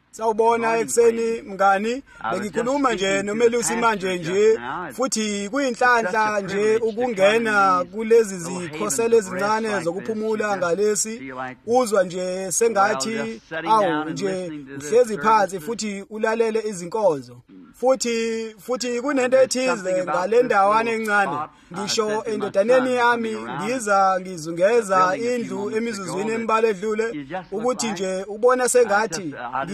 Sawubona ekseni mngani, bengikhuluma nje nomelusi manje nje futhi kuyinhlanhla nje ukungena kulezi zikhoselo ezincane zokuphumula ngalesi uzwa nje sengathi awu nje uhlezi phansi futhi ulalele izinkonzo. Futhi kunento ethize ngale ndawana encane. Ngisho endodaneni yami ngizungeza indlu emizuzwini embala edlule ukuthi nje ubona sengathi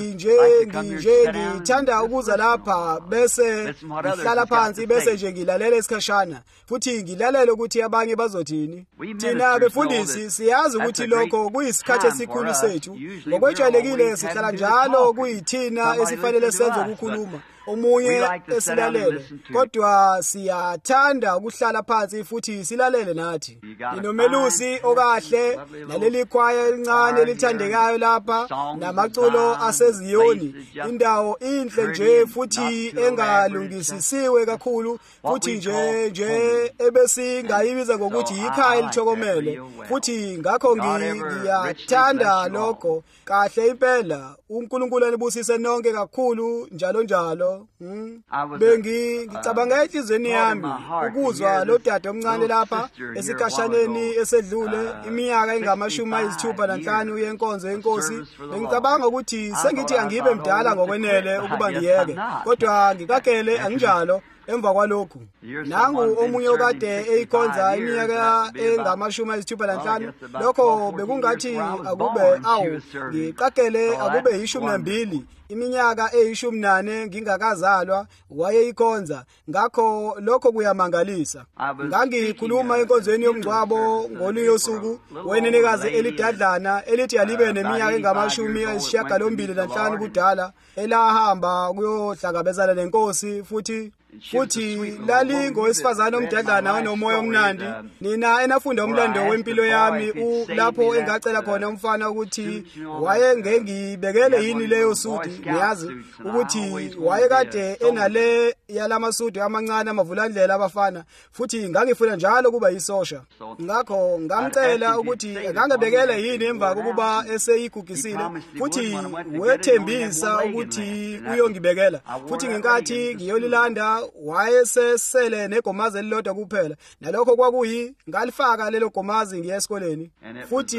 ngithanda ukuza lapha bese ngihlala phansi bese nje ngilalela isikhashana futhi ngilalela ukuthi abanye bazothini. Thina befundisi siyazi ukuthi lokho kuyisikhathi esikhulu sethu. Ngokwejwayelekile sihlala njalo kuyithina esifanele senze ukukhuluma. Omunye esilalele kodwa siyathanda ukuhlala phansi futhi silalele nathi. Inomelusi okahle naleli khwaya elincane elithandekayo lapha namaculo aseziyoni. Indawo inhle nje futhi engalungisisiwe kakhulu futhi nje ebesingayibiza ngokuthi ikhaya elithokomele futhi ngakho ngiyathanda lokho kahle impela. uNkulunkulu anibusise nonke kakhulu njalo. Ngicabanga enhlizweni yami ukuzwa lo dade omncane lapha esikashaneni esedlule iminyaka engama-65 yenkonzo yenkosi. Ngicabanga ukuthi sengithi angibe mdala ngokwenele ukuba ngiyeke, kodwa ngikakele anginjalo. Emva kwalokhu nangu omunye okade eyikhonza iminyaka engama-65 lokho bekungathi akube ngiqakele akube 12 iminyaka 18 ngingakazalwa wayeyikhonza. Ngakho lokho kuyamangalisa. Ngangikhuluma enkonzweni yomngcwabo ngolunye usuku wenenekazi elidadlana elithi alibe neminyaka engama-85 budala elahamba kuyohlangabezana nenkosi futhi lalingowesifazane omdadlana onomoya omnandi. Nina enafunda umlando wempilo yami lapho engacela khona umfana ukuthi wayengengibekele yini leyo suti. Ngiyazi ukuthi wayekade enale yalamasudu amancane amavulandlela abafana futhi ngangifuna njalo kuba yisosha. Ngakho ngamcela ukuthi ngangebekele yini emva kokuba eseyigugisile futhi wethembisa ukuthi uyongibekela futhi ngenkathi ngiyolilanda wayesesele negomazi elilodwa kuphela. Nalokho ngalifaka lelo gomazi ngiye esikoleni futhi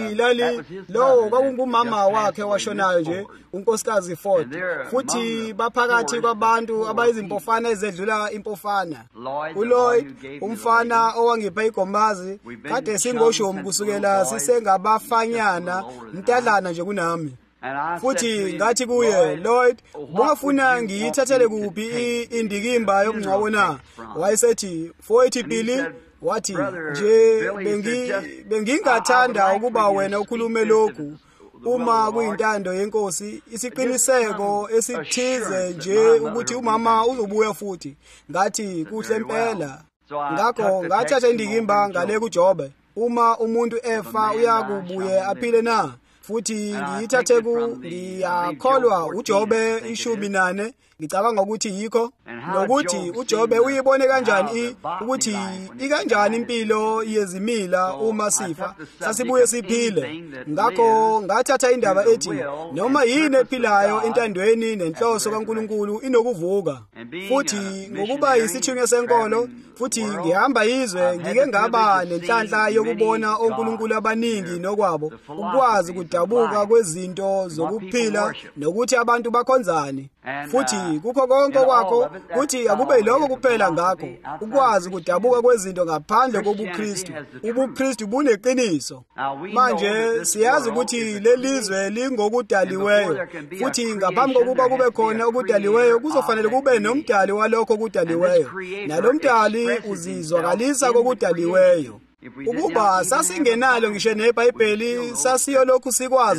lo kwakungumama wakhe washonayo nje unkosikazi Ford futhi baphakathi kwabantu abayizimpofana ezedlula impofana. uLloyd umfana owangipha igomazi kade singoshomi kusukela sisengabafanyana mntadlana nje kunami. Futhi ngathi kuye, Lloyd, ungafuna ngiyithathele kuphi indikimba yomngcwabo na? Wayesethi 480 Billy. Wathi nje bengingathanda ukuba wena ukhulume lokhu uma kuyintando yenkosi, isiqiniseko esithize nje ukuthi umama uzobuya futhi. Ngathi kuhle impela. Ngakho ngathatha indikimba ngale kuJobe. Uma umuntu efa uyakubuye aphile na? Futhi ngiyithathe ngiyakholwa uJobe 14. Ngicabanga ukuthi yikho nokuthi uJobe uyibone kanjani ukuthi ikanjani impilo yezimila uma sifa sasibuye siphile. Ngakho ngathatha indaba ethi noma yini ephilayo entandweni nenhloso kaNkuluNkulu inokuvuka. Futhi ngokuba yisithunywa senkolo futhi ngihamba izwe ngike ngaba nenhlanhla yokubona onkulunkulu abaningi nokwabo ukwazi ukudabuka kwezinto zokuphila nokuthi abantu bakhonzani. Futhi kukho konke kwakho kuthi akube yiloko kuphela ngakho ukwazi ukudabuka kwezinto ngaphandle kobuKristu. UbuKristu buneqiniso. Manje siyazi ukuthi lelizwe lingokudaliweyo futhi ngaphambi kokuba kube khona okudaliweyo kuzofanele kube nomdali walokho okudaliweyo, nalomdali uzizwakalisa kokudaliweyo. Ukuba sasingenalo ngisho neBhayibheli sasiyolokhu sikwazi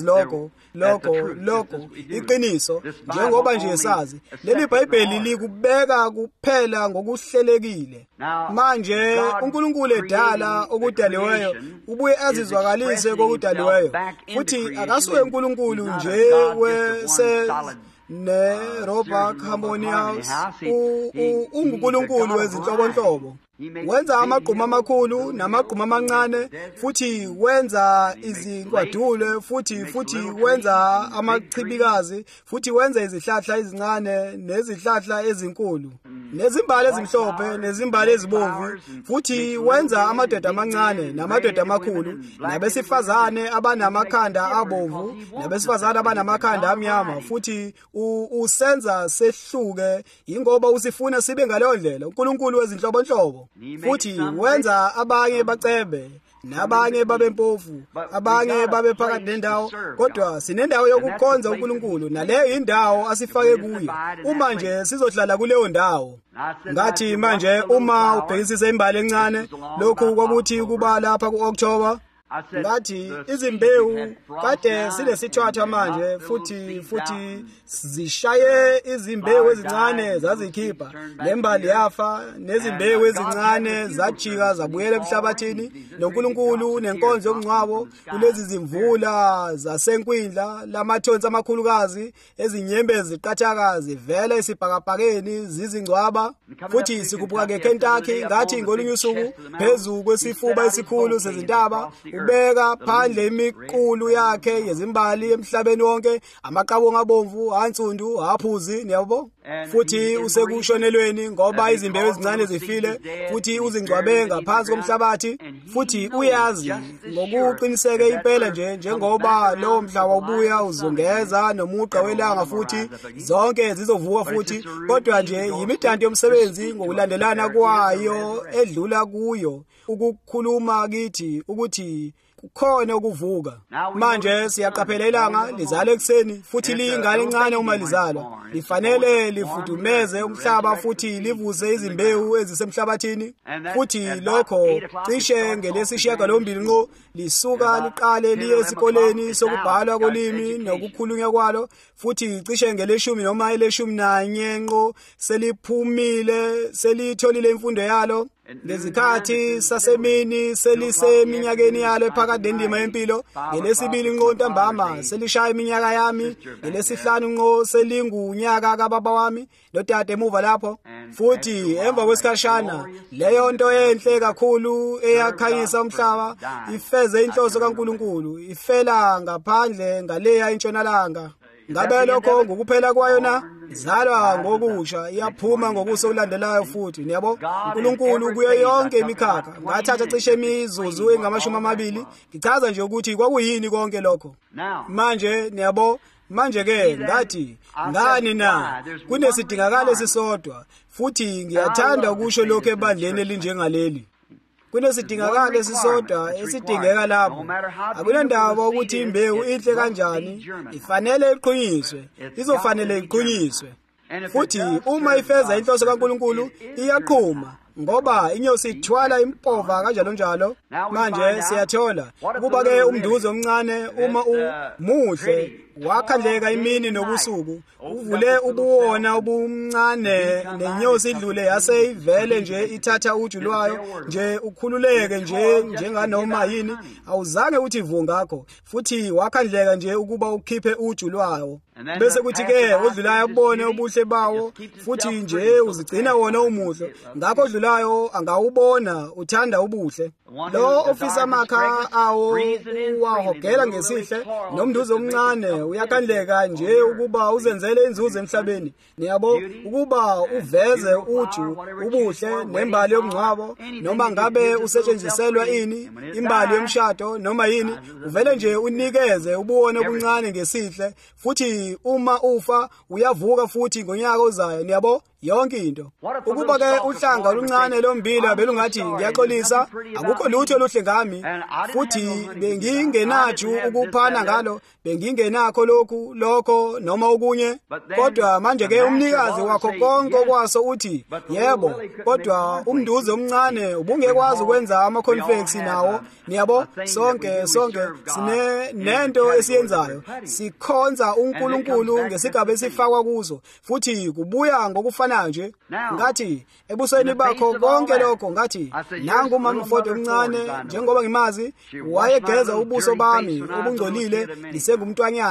lokho iqiniso njengoba nje sazi leli Bhayibheli likubeka kuphela ngokuhlelekile. Manje uNkulunkulu edala okudaliweyo ubuye azizwakalise kokudaliweyo futhi akasuye uNkulunkulu nje ne Robert Harmonious unguNkulunkulu wezinhlobonhlobo. wenza amagquma amakhulu namagquma amancane, futhi wenza izingwadule, futhi wenza amachibikazi, futhi wenza izihlahla ezincane nezihlahla ezinkulu, nezimbali ezimhlophe nezimbali ezibomvu, futhi wenza amadoda amancane namadoda amakhulu, nabesifazane abanamakhanda abomvu nabesifazane abanamakhanda amnyama, futhi usenza sehluke ingoba usifuna sibe ngaleyo ndlela uNkulunkulu wezinhlobonhlobo. Futhi wenza abanye bacebe nabanye babempofu, abanye babe phakathi nendawo, kodwa sinendawo yokukhonza uNkulunkulu, naleyo indawo asifake kuyo. Uma nje sizohlala kuleyo ndawo, ngathi manje uma ubhekisisa imbali encane, lokhu kwakuthi kuba lapha ku-October, ngathi izimbewu kade sinesithwathwa manje, futhi zishaye izimbewu ezincane zazikhipha, lembali yafa, nezimbewu ezincane zajika zabuyela emhlabathini, noNkulunkulu nenkonzo yomngcwabo kulezi zimvula zasenkwindla, lamathonsi amakhulukazi, ezinyembezi ziqathakazi vela esibhakabhakeni zizingcwaba. Futhi sikuphuka ngeKentucky, ngathi ngolunye usuku phezu kwesifuba esikhulu sezintaba ubeka phandle imiqulu yakhe yezimbali emhlabeni wonke, amaqabonga abomvu, ansundu, aphuzi, niyabo. Futhi usekushonelweni ngoba izimbewu ezincane zifile, futhi uzingcwabe ngaphansi komhlabathi. Futhi uyazi ngokuqiniseke impela njengoba lo mhlaba ubuya uzongeza nomugqa welanga, futhi zonke zizovuka futhi, kodwa nje yimidanti yomsebenzi ngokulandelana kwayo edlula kuyo ukukhuluma kithi ukuthi kukhona ukuvuka. Manje siyaqaphela ilanga lizala ekuseni, futhi liyingane encane uma lizalwa. Lifanele lifudumeze umhlaba futhi livuse izimbewu ezisemhlabathini. Futhi lokho cishe ngelesishiyagalombili ngqo lisuka liqale liye esikoleni sokubhalwa kolimi nokukhulunywa kwalo, futhi cishe ngeleshumi noma eleshumi nanye ngqo seliphumile, selitholile imfundo yalo. Ngezikhathi sasemini seliseminyakeni yalo phakathi nendima yempilo, ngelesibili ngqo ntambama selishaya iminyaka yami, ngelesihlanu ngqo selingunyaka kababa wami nodade emuva lapho. Futhi emva kwesikhashana leyo nto enhle kakhulu eyakhanyisa umhlaba ifeze inhloso kaNkulunkulu, ifela ngaphandle ngaleya intshonalanga. Ngabe lokho ngokuphela kwayo na? Izalwa ngokusha, iyaphuma ngokuso ulandelayo futhi. Niyabo, uNkulunkulu kuyo yonke imikhakha. Ngathatha cishe imizuzu engama-20 ngichaza nje ukuthi kwakuyini konke lokho. Manje niyabo, manje-ke ngathi ngani na kunesidingakalo esisodwa, futhi ngiyathanda ukusho lokho ebandleni elinjengaleli. Kunesidingakalo esisodwa esidingeka lapho. Akunandaba ukuthi imbewu inhle kanjani, ifanele iqhunyiswe, izofanele iqhunyiswe. Futhi uma ifeza inhloso kaNkulunkulu iyaqhuma, ngoba inyosi ithwala impova kanjalo njalo. Manje siyathola ukuba-ke umnduzo omncane uma umuhle wakhandleka imini nobusuku, uvule ubuwona obumncane, nenyosi idlule yase ivele nje ithatha uju lwayo nje, ukhululeke nje njenganoma yini, awuzange uthi vu ngakho, futhi wakhandleka nje ukuba ukhiphe uju lwayo. Bese kuthi-ke odlulayo abone ubuhle bawo, futhi nje uzigcina wona umuhle, ngakho odlulayo angawubona uthanda ubuhle. Lo ofisa amakha awo uwahogela ngesihle, nomnduzo omncane uyakhandleka nje ukuba uzenzele inzuzo emhlabeni. Niyabo, ukuba uveze uju, ubuhle, nembali yomngcwabo, noma ngabe usetshenziselwa ini, imbali yomshado noma yini, uvele nje unikeze ubuwona obuncane ngesihle, futhi uma ufa uyavuka futhi ngonyaka ozayo. Niyabo, yonke into. Ukuba-ke uhlanga oluncane lombila belungathi ngiyaxolisa, akukho lutho oluhle ngami, futhi bengingenaju ukuphana ngalo, bengingenakho lokho noma okunye. Kodwa manje-ke umnikazi wakho konke okwaso uthi yebo, kodwa umnduzo omncane ubungekwazi ukwenza ama-confex nawo. Niyabo, sonke sinento esiyenzayo, sikhonza uNkulunkulu ngesigaba esifakwa kuzo, futhi kubuya ngokufanayo nje. Ngathi ebusweni bakho konke lokho, ngathi nangu umama uFodo omncane, njengoba ngimazi, wayegeza ubuso bami obungcolile lisengumntwanyana.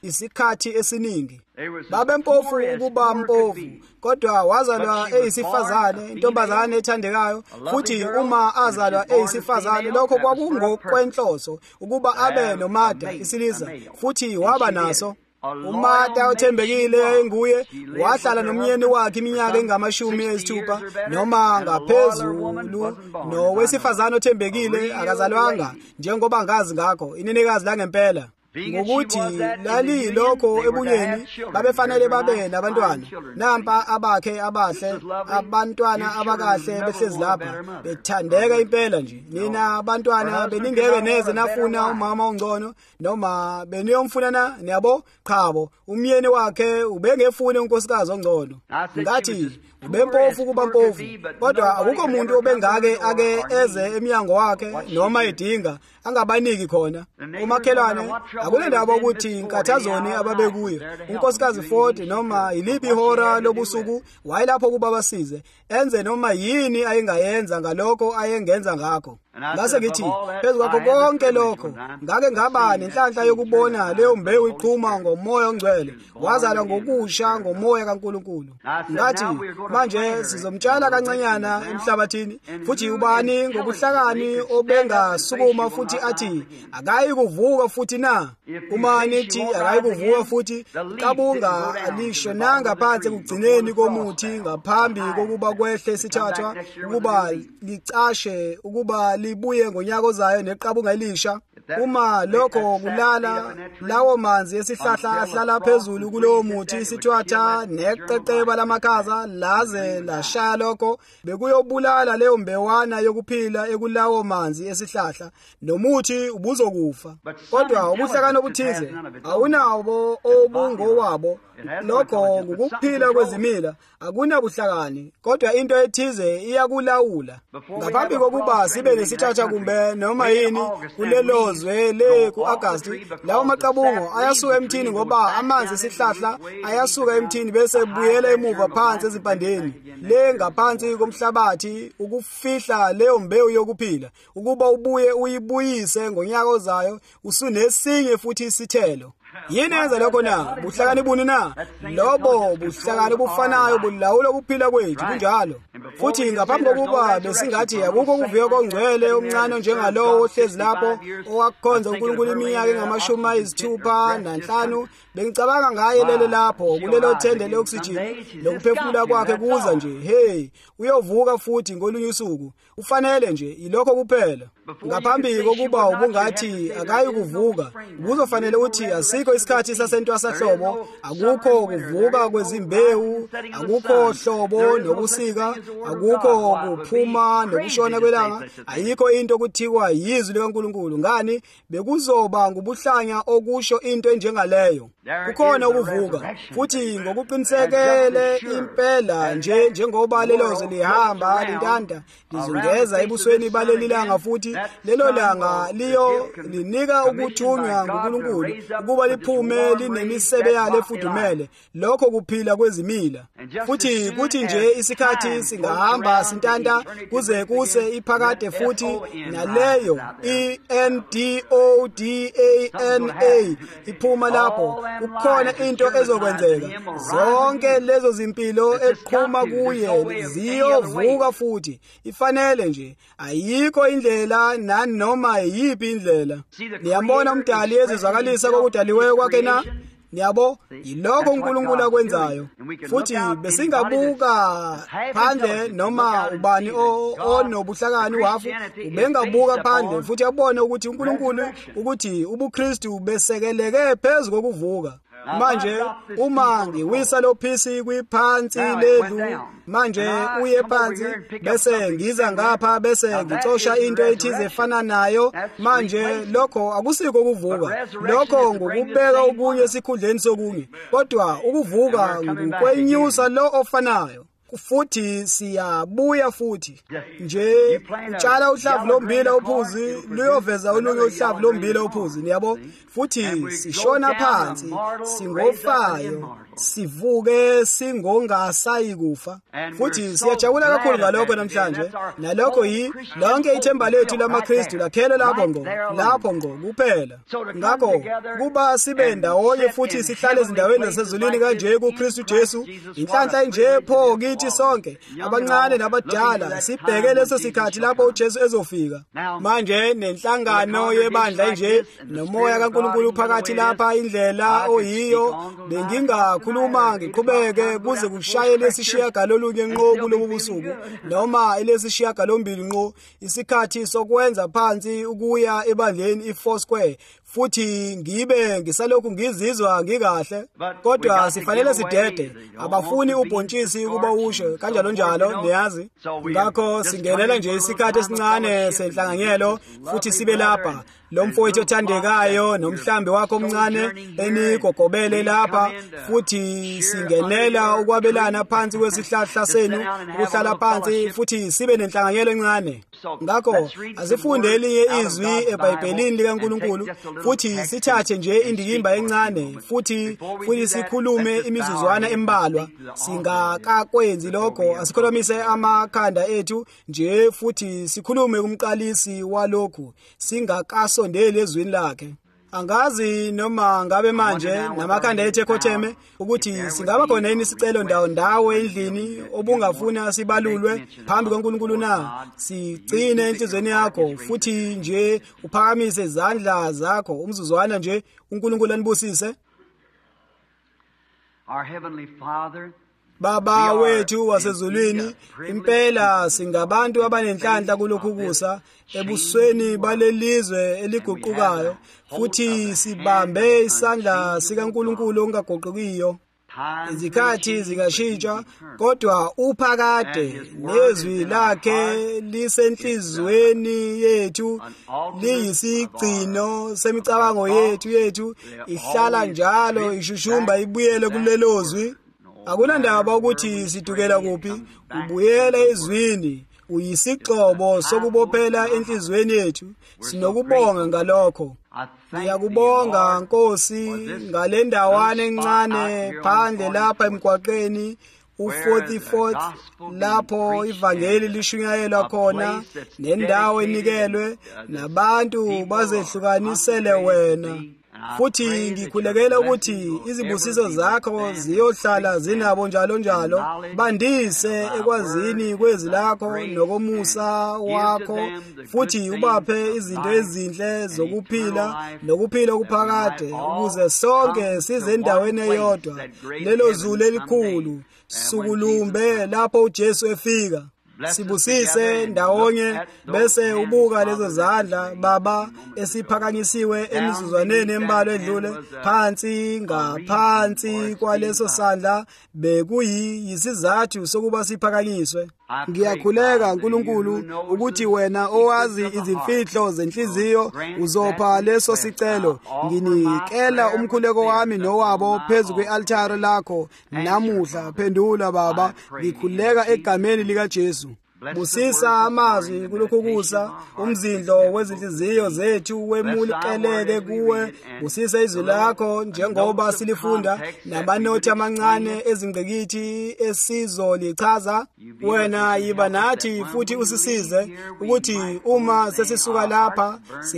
isikhathi esiningi. Babempofu ukuba mpofu, kodwa wazalwa eyisifazane, intombazane ethandekayo, futhi uma azalwa eyisifazane lokho kwakungokwenhloso ukuba abe noMartha isilisa, futhi waba naso. uMartha othembekile nguye wahlala nomyeni wakhe iminyaka engama-60 noma ngaphezulu, nowesifazane othembekile akazalwanga njengoba ngazi ngakho inenekazi langempela. Ngokuthi lalilokho ebunyeni babefanele babe nabantwana, nampa abakhe abahle, abantwana abakahle behlezi lapha bethandeka impela nje. Nina abantwana beningeke neze nafuna umama ongcono noma beniyomfunana niyabo qhabo, umyeni wakhe ubengefune unkosikazi ongcono. Ngathi ubempofu kuba mpofu, kodwa akukho umuntu obengake ake eze eminyango wakhe noma edinga angabaniki khona. Umakhelwane akunendaba ukuthi inkathazoni ababekuyo unkosikazi Ford noma iliphi ihora lobusuku wayelapho kuba basize enze noma yini ayengayenza ngalokho ayengenza ngakho. Ngase ngithi phezu kwakho konke lokho ngake ngaba nenhlanhla yokubona leyo mbewu iqhuma ngomoya ongcwele, wazalwa ngokusha ngomoya kaNkulunkulu. Ngathi manje sizomtshala kancanyana emhlabathini, futhi ubani ngobuhlakani obengasukuma futhi athi akayi kuvuka futhi na? Uma nithi akayi kuvuka futhi, qabunga alishonanga phansi ekugcineni komuthi ngaphambi kokuba kwehle isithathwa ukuba licashe ukuba libuye ngonyaka ozayo neqabunga elisha. Uma lokho kulala lawo manzi esihlahla ahlala phezulu kulowo muthi isithwathwa neqeqeba lamakhaza laze lashaya lokho, bekuyobulala leyo mbewana yokuphila ekulawo manzi esihlahla, nomuthi ubuzokufa. Kodwa ubuhlakani obuthize awunawo obungowabo. Lokho ngukuphila kwezimila, akunabuhlakani, kodwa into ethize iyakulawula. Ngaphambi kokuba sibe nesithatha kumbe noma yini kulelo zwe le ku-Agasti, lawo maqabungo ayasuka emthini ngoba amanzi esihlahla ayasuka emthini bese buyela emuva phansi ezimpandeni le ngaphansi komhlabathi ukufihla leyo mbewu yokuphila ukuba ubuye uyibuyise ngonyaka ozayo usunesinye futhi isithelo. Yini yenza lokho na? Buhlakani buni na? Lobo buhlakani bufanayo bulawula ukuphila kwethu kunjalo. Futhi ngaphambi kokuba besingathi akukho ukuvika kongcwele omncane njengalowo ohlezi lapho owakhonza uNkulunkulu iminyaka engama-65, bengicabanga ngaye lele lapho kulelo thende le-oxygen lokuphefumula kwakhe kuza nje, hey, uyovuka futhi ngolunye usuku. Ufanele nje ilokho kuphela. Ngaphambi kokuba ubungathi akayi kuvuka, kuzofanele uthi asikho isikhathi sasentwasahlobo, akukho kuvuka kwezimbewu, akukho hlobo nobusika, akukho kuphuma nokushona kwelanga, ayikho into okuthiwa yizwi likaNkulunkulu. Ngani bekuzoba ngubuhlanya okusho into enjengaleyo. Kukhona ukuvuka, futhi ngokuqinisekele impela njengoba lelozwe lihamba lintanda lizungeza ebusweni baleli langa, futhi lelo langa linika ukuthunywa nguNkulunkulu ukuba liphume linemisebe yalo efudumele, lokho kuphila kwezimila. Futhi kuthi nje isikhathi singahamba sintanta kuze kuse iphakade, futhi naleyo INDODANA iphuma lapho, kukhona into ezokwenzeka. Zonke lezo zimpilo eqhuma kuye ziyovuka futhi. Ifanele nje, ayikho indlela nanoma yiphi indlela. Niyambona umdali ezizwakalisa kokudaliweyo kwakhe na? Niyabo, yilokho uNkulunkulu akwenzayo. Futhi besingabuka phandle noma ubani onobuhlakani wafu ubengabuka phandle futhi abone ukuthi uNkulunkulu, ukuthi ubuKristu besekeleke phezu kokuvuka. Manje uma ngiwisa lophisi kwiphansi lelu, manje uye phansi bese ngiza ngapha bese ngicosha into ethize efana nayo, manje lokho akusiko ukuvuka. Lokho ngokubeka okunye esikhundleni sokunye, kodwa ukuvuka ngukwenyusa lo ofanayo. Futhi siyabuya futhi nje utshala uhlavu lombila ophuzi luyoveza olunye uhlavu lombila ophuzi, niyabo. Futhi sishona phansi singofayo sivuke singongasayi kufa. Futhi siyajabula kakhulu ngalokho namhlanje. Nalokho lonke ithemba lethu lamaKristu lakhele lapho ngo kuphela. Ngakho kuba sibe ndawonye futhi sihlale ezindaweni zasezulwini kanje kuKristu Jesu, inhlanhla nje pho kithi sonke abancane nabadala sibheke leso sikhathi lapho uJesu ezofika. Manje nenhlangano yebandla nje nomoya kaNkulunkulu phakathi lapha indlela oyiyo bengingakhuluma ngiqhubeke kuze kushaye lesishiyagalolunye nqo kulobu busuku noma elesishiyagalombili nqo isikhathi sokwenza phansi ukuya ebandleni iFoursquare. Futhi ngibe ngisalokhu ngizizwa ngikahle, kodwa sifanele sidede, abafuni ubhontshisi ukuba usho kanjalo njalo niyazi. Ngakho singenela nje isikhathi esincane senhlanganyelo futhi sibe lapha lo mfowethu othandekayo nomhlambi wakho omncane enigogobele lapha, futhi singenela ukwabelana phansi kwesihlahla senu, ukuhlala phansi futhi sibe nenhlanganyelo encane. Ngakho asifunde elinye izwi eBhayibhelini likaNkulunkulu futhi sithathe nje indikimba encane futhi sikhulume imizuzwana embalwa. Singakakwenzi lokho asikhulumise amakhanda ethu nje futhi sikhulume kumqalisi walokhu singakasondeli ezwini lakhe. Angazi noma ngabe manje namakhanda ethu ekhotheme ukuthi singaba khona yini isicelo ndawo endlini obungafuna sibalulwe phambi kwaNkulunkulu na. Sigcine enhlizweni yakho futhi nje uphakamise izandla zakho umzuzwana nje uNkulunkulu anibusise. Our heavenly Father, Baba wethu wasezulwini, impela singabantu abanenhlanhla kulokhu kusa ebusweni balelizwe eliguqukayo, futhi sibambe isandla sikaNkulunkulu ongaguqukiyo. Izikhathi zingashintsha, kodwa uphakade nezwi lakhe lisenhlizweni yethu, liyisigcino semicabango yethu ihlala njalo ishushumba ibuyele kulelo zwi. Akunandaba ukuthi sidukela kuphi, ubuyela ezwini, uyisigcobo sokubophela enhlizweni yethu. Sinokubonga ngalokho. Ngiyakubonga Nkosi ngale ndawana encane phandle lapha emgwaqeni u44 lapho ivangeli lishunyayelwa khona, nendawo enikelwe nabantu bazehlukanisele wena. Futhi ngikhulekela ukuthi izibusiso zakho ziyohlala zinabo njalo, bandise ekwazini kwezi lakho nokomusa wakho, futhi ubaphe izinto ezinhle zokuphila nokuphila okuphakade, ukuze sonke size endaweni eyodwa, lelo zulu elikhulu sukulumbe lapho uJesu efika. Sibusise ndawonye bese ubuka lezo zandla Baba esiphakanyisiwe emizuzwaneni embalwa edlule, phansi ngaphansi kwaleso sandla bekuyisizathu sokuba siphakanyiswe. Ngiyakhuleka Nkulunkulu ukuthi wena owazi izimfihlo zenhliziyo uzopha leso sicelo. Nginikela umkhuleko wami nowabo phezu kwe-altare lakho namuhla. Phendula Baba, ngikhuleka egameni likaJesu. Busisa amazwi kulokhu kusa, umzindlo wezinhliziyo zethu wemukeleke kuwe. Busisa izwi lakho njengoba silifunda, namanothi amancane ezingqikithi esizolichaza. Wena yiba nathi futhi usisize ukuthi uma sesisuka lapha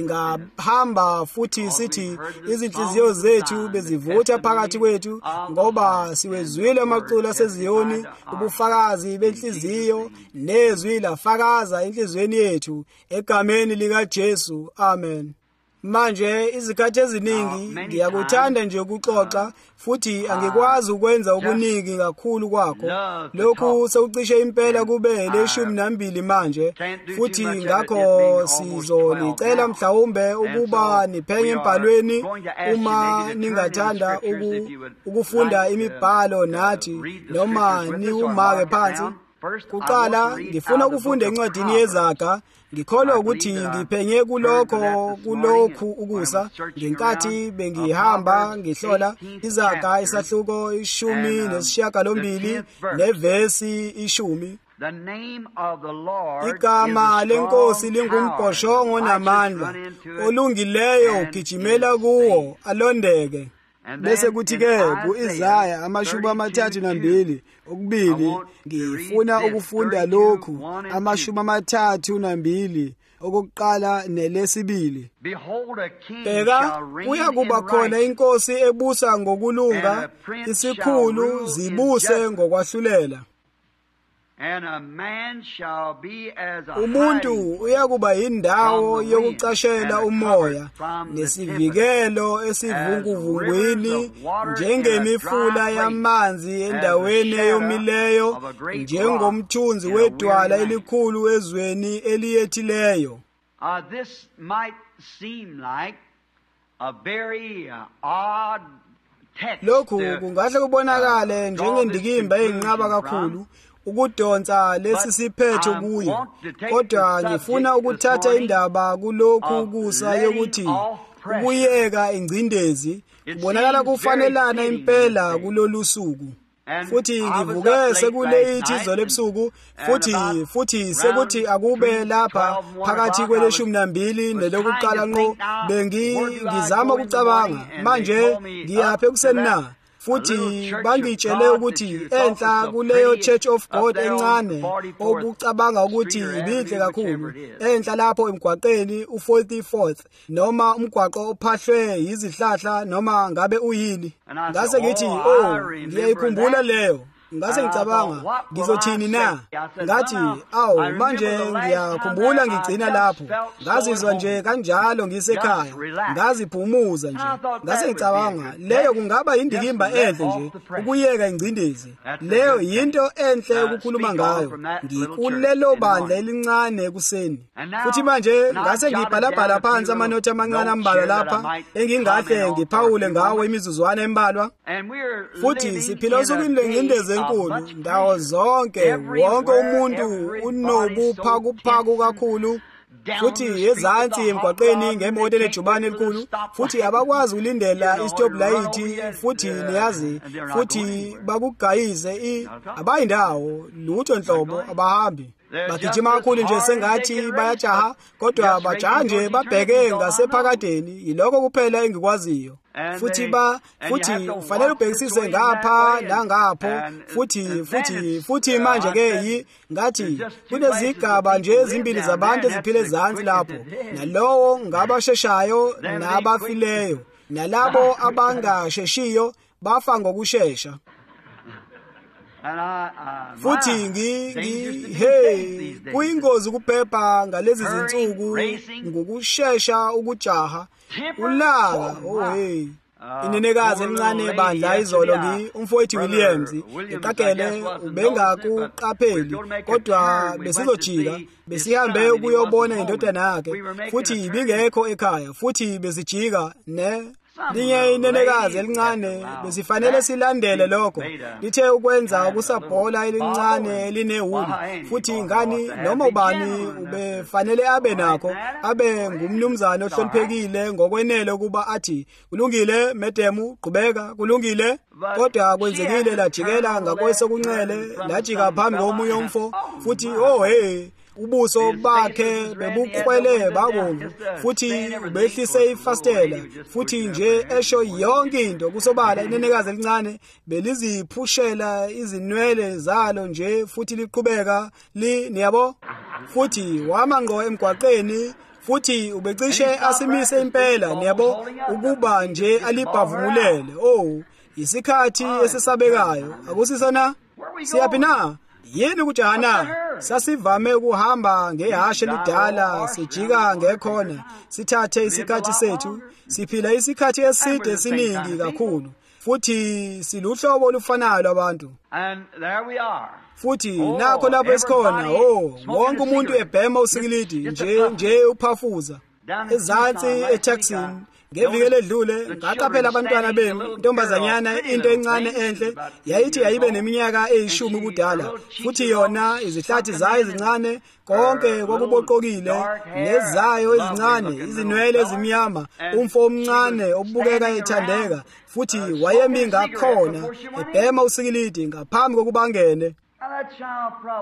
singahamba futhi sithi izinhliziyo zethu bezivutha phakathi kwethu, ngoba siwezwile amaculo aseZiyoni, ubufakazi benhliziyo nezwi lafakaza enhlizweni yethu egameni likaJesu. Amen. Manje izikhathi eziningi ngiyakuthanda nje ukuxoxa, futhi angikwazi ukwenza okuningi kakhulu kwakho. Lokhu sekucishe impela kube le12 manje, futhi ngakho sizolicela mhlawumbe ukuba niphenye embhalweni uma ningathanda ukufunda imibhalo nathi, noma niwumake phansi. Kuqala ngifuna ukufunda encwadini yeZaga. Ngikholwa ukuthi ngiphenye kulokhu ukusa ngenkathi bengihamba ngihlola iZaga isahluko 18 nevesi 10. Igama lenkosi lingumbhoshongo namandla, olungileyo ugijimela kuwo alondeke. bese kuthi-ke ku-Isaya 32 okubili ngifuna ukufunda lokhu 32 okokuqala nelesibili. Bheka, kuyakuba khona inkosi ebusa ngokulunga, isikhulu zibuse ngokwahlulela. Umuntu uyakuba indawo yokucashela umoya nesivikelo esivunguvungwini, njengemifula yamanzi endaweni eyomileyo, njengomthunzi wedwala elikhulu ezweni eliyethileyo. This might seem like a very odd text. Lokhu kungahle kubonakale njengendikimba eyinqaba kakhulu ukudonsa lesi siphetho kuyo, kodwa ngifuna ukuthatha indaba kulokhu ukusa yokuthi ukuyeka ingcindezi kubonakala kufanelana impela kulolu suku. Futhi ngivuke sekule ithizo lebusuku, futhi sekuthi akube lapha phakathi kwele-12 nelokuqala ngqo ngizama ukucabanga manje ngiyaphi ekuseni na. Futhi bangitshele ukuthi enhla kuleyo Church of God encane okucabanga ukuthi ibihle kakhulu, enhla lapho emgwaqeni u-44th noma umgwaqo ophahlwe izihlahla noma ngabe uyini. Ngase ngithi ngiyayikhumbula leyo. Ngase ngicabanga ngizothini na. Ngathi manje ngiyakhumbula ngigcina lapho. Ngazizwa nje kanjalo ngisekhaya, ngaziphumuza nje. Ngase ngicabanga leyo kungaba indikimba enhle nje ukuyeka ingcindezi. Leyo yinto enhle ukukhuluma ngayo. Ngikulelo bandla elincane ekuseni. Futhi manje ngase ngibhalabhala phansi amanothi amancane ambalwa lapha engingahle ngiphawule ngawo imizuzwana embalwa. Futhi siphila osukwini lengcindezi enkulu ndawo zonke, wonke umuntu unobuphakuphaku kakhulu, futhi ezansi emgwaqeni ngemoto enejubane elikhulu, futhi abakwazi ulindela i-stop light, futhi niyazi, futhi bakugayize abayindawo lutho nhlobo abahambi. Bagijima kakhulu nje sengathi bayajaha, kodwa bajaha nje babheke ngasephakadeni. Yiloko kuphela engikwaziyo. Futhi ufanele ubhekisise ngapha nangapho. Futhi manje ke ngathi kunezigaba nje ezimbili zabantu eziphile ezansi lapho, nalowo ngabasheshayo nabafileyo, nalabo abangasheshiyo bafa ngokushesha. Futhi kuyingozi ukuphepha ngalezi zinsuku ngokushesha ukujaha ulaka. Inenekazi encane bandla izolo umfowethu Williams eqagele ubengakuqapheli, kodwa besizojika, besihambe ukuyobona indodana yakhe, futhi ibingekho ekhaya, futhi besijika linye inenekazi elincane. Besifanele silandele lokho, lithe ukwenza ukusabhola elincane elinewuli, futhi ngani noma ubani ubefanele abe nakho, abe ngumnumzane ohloniphekile ngokwenele ukuba athi kulungile madam, qhubeka, kulungile. Kodwa kwenzekile lajikela ngakwesokunxele, lajika phambi komunye umfo, futhi ubuso bakhe bebukwele babomvu, futhi ubehlise ifastela, futhi nje esho yonke into kusobala. Inenekazi elincane beliziphushela izinwele zalo nje, futhi liqhubeka niyabo, futhi wama ngqo emgwaqeni, futhi ubecishe asimise impela niyabo ukuba nje alibhavumulele. Isikhathi esesabekayo, akusisona? Siyaphi na? Yini ukujahana? Sasivame ukuhamba ngehashe lidala, sijika ngekhona, sithathe isikhathi sethu, siphila isikhathi eside esiningi kakhulu, futhi siluhlobo olufanayo lwabantu. Futhi nakho lapho esikhona, wonke umuntu ebhema usikilidi nje uphafuza. Ezansi eTexan ngeviki ledlule ngaqaphela abantwana bentombazanyana, into encane enhle, yayithi yayibe neminyaka 10 ubudala, futhi yona izihlathi zayo ezincane konke kwakuboqokile, nezayo ezincane, izinwele ezimnyama, umfo omncane obukeka ethandeka, futhi wayemi ngakhona ebhema usikilidi ngaphambi kokubangene.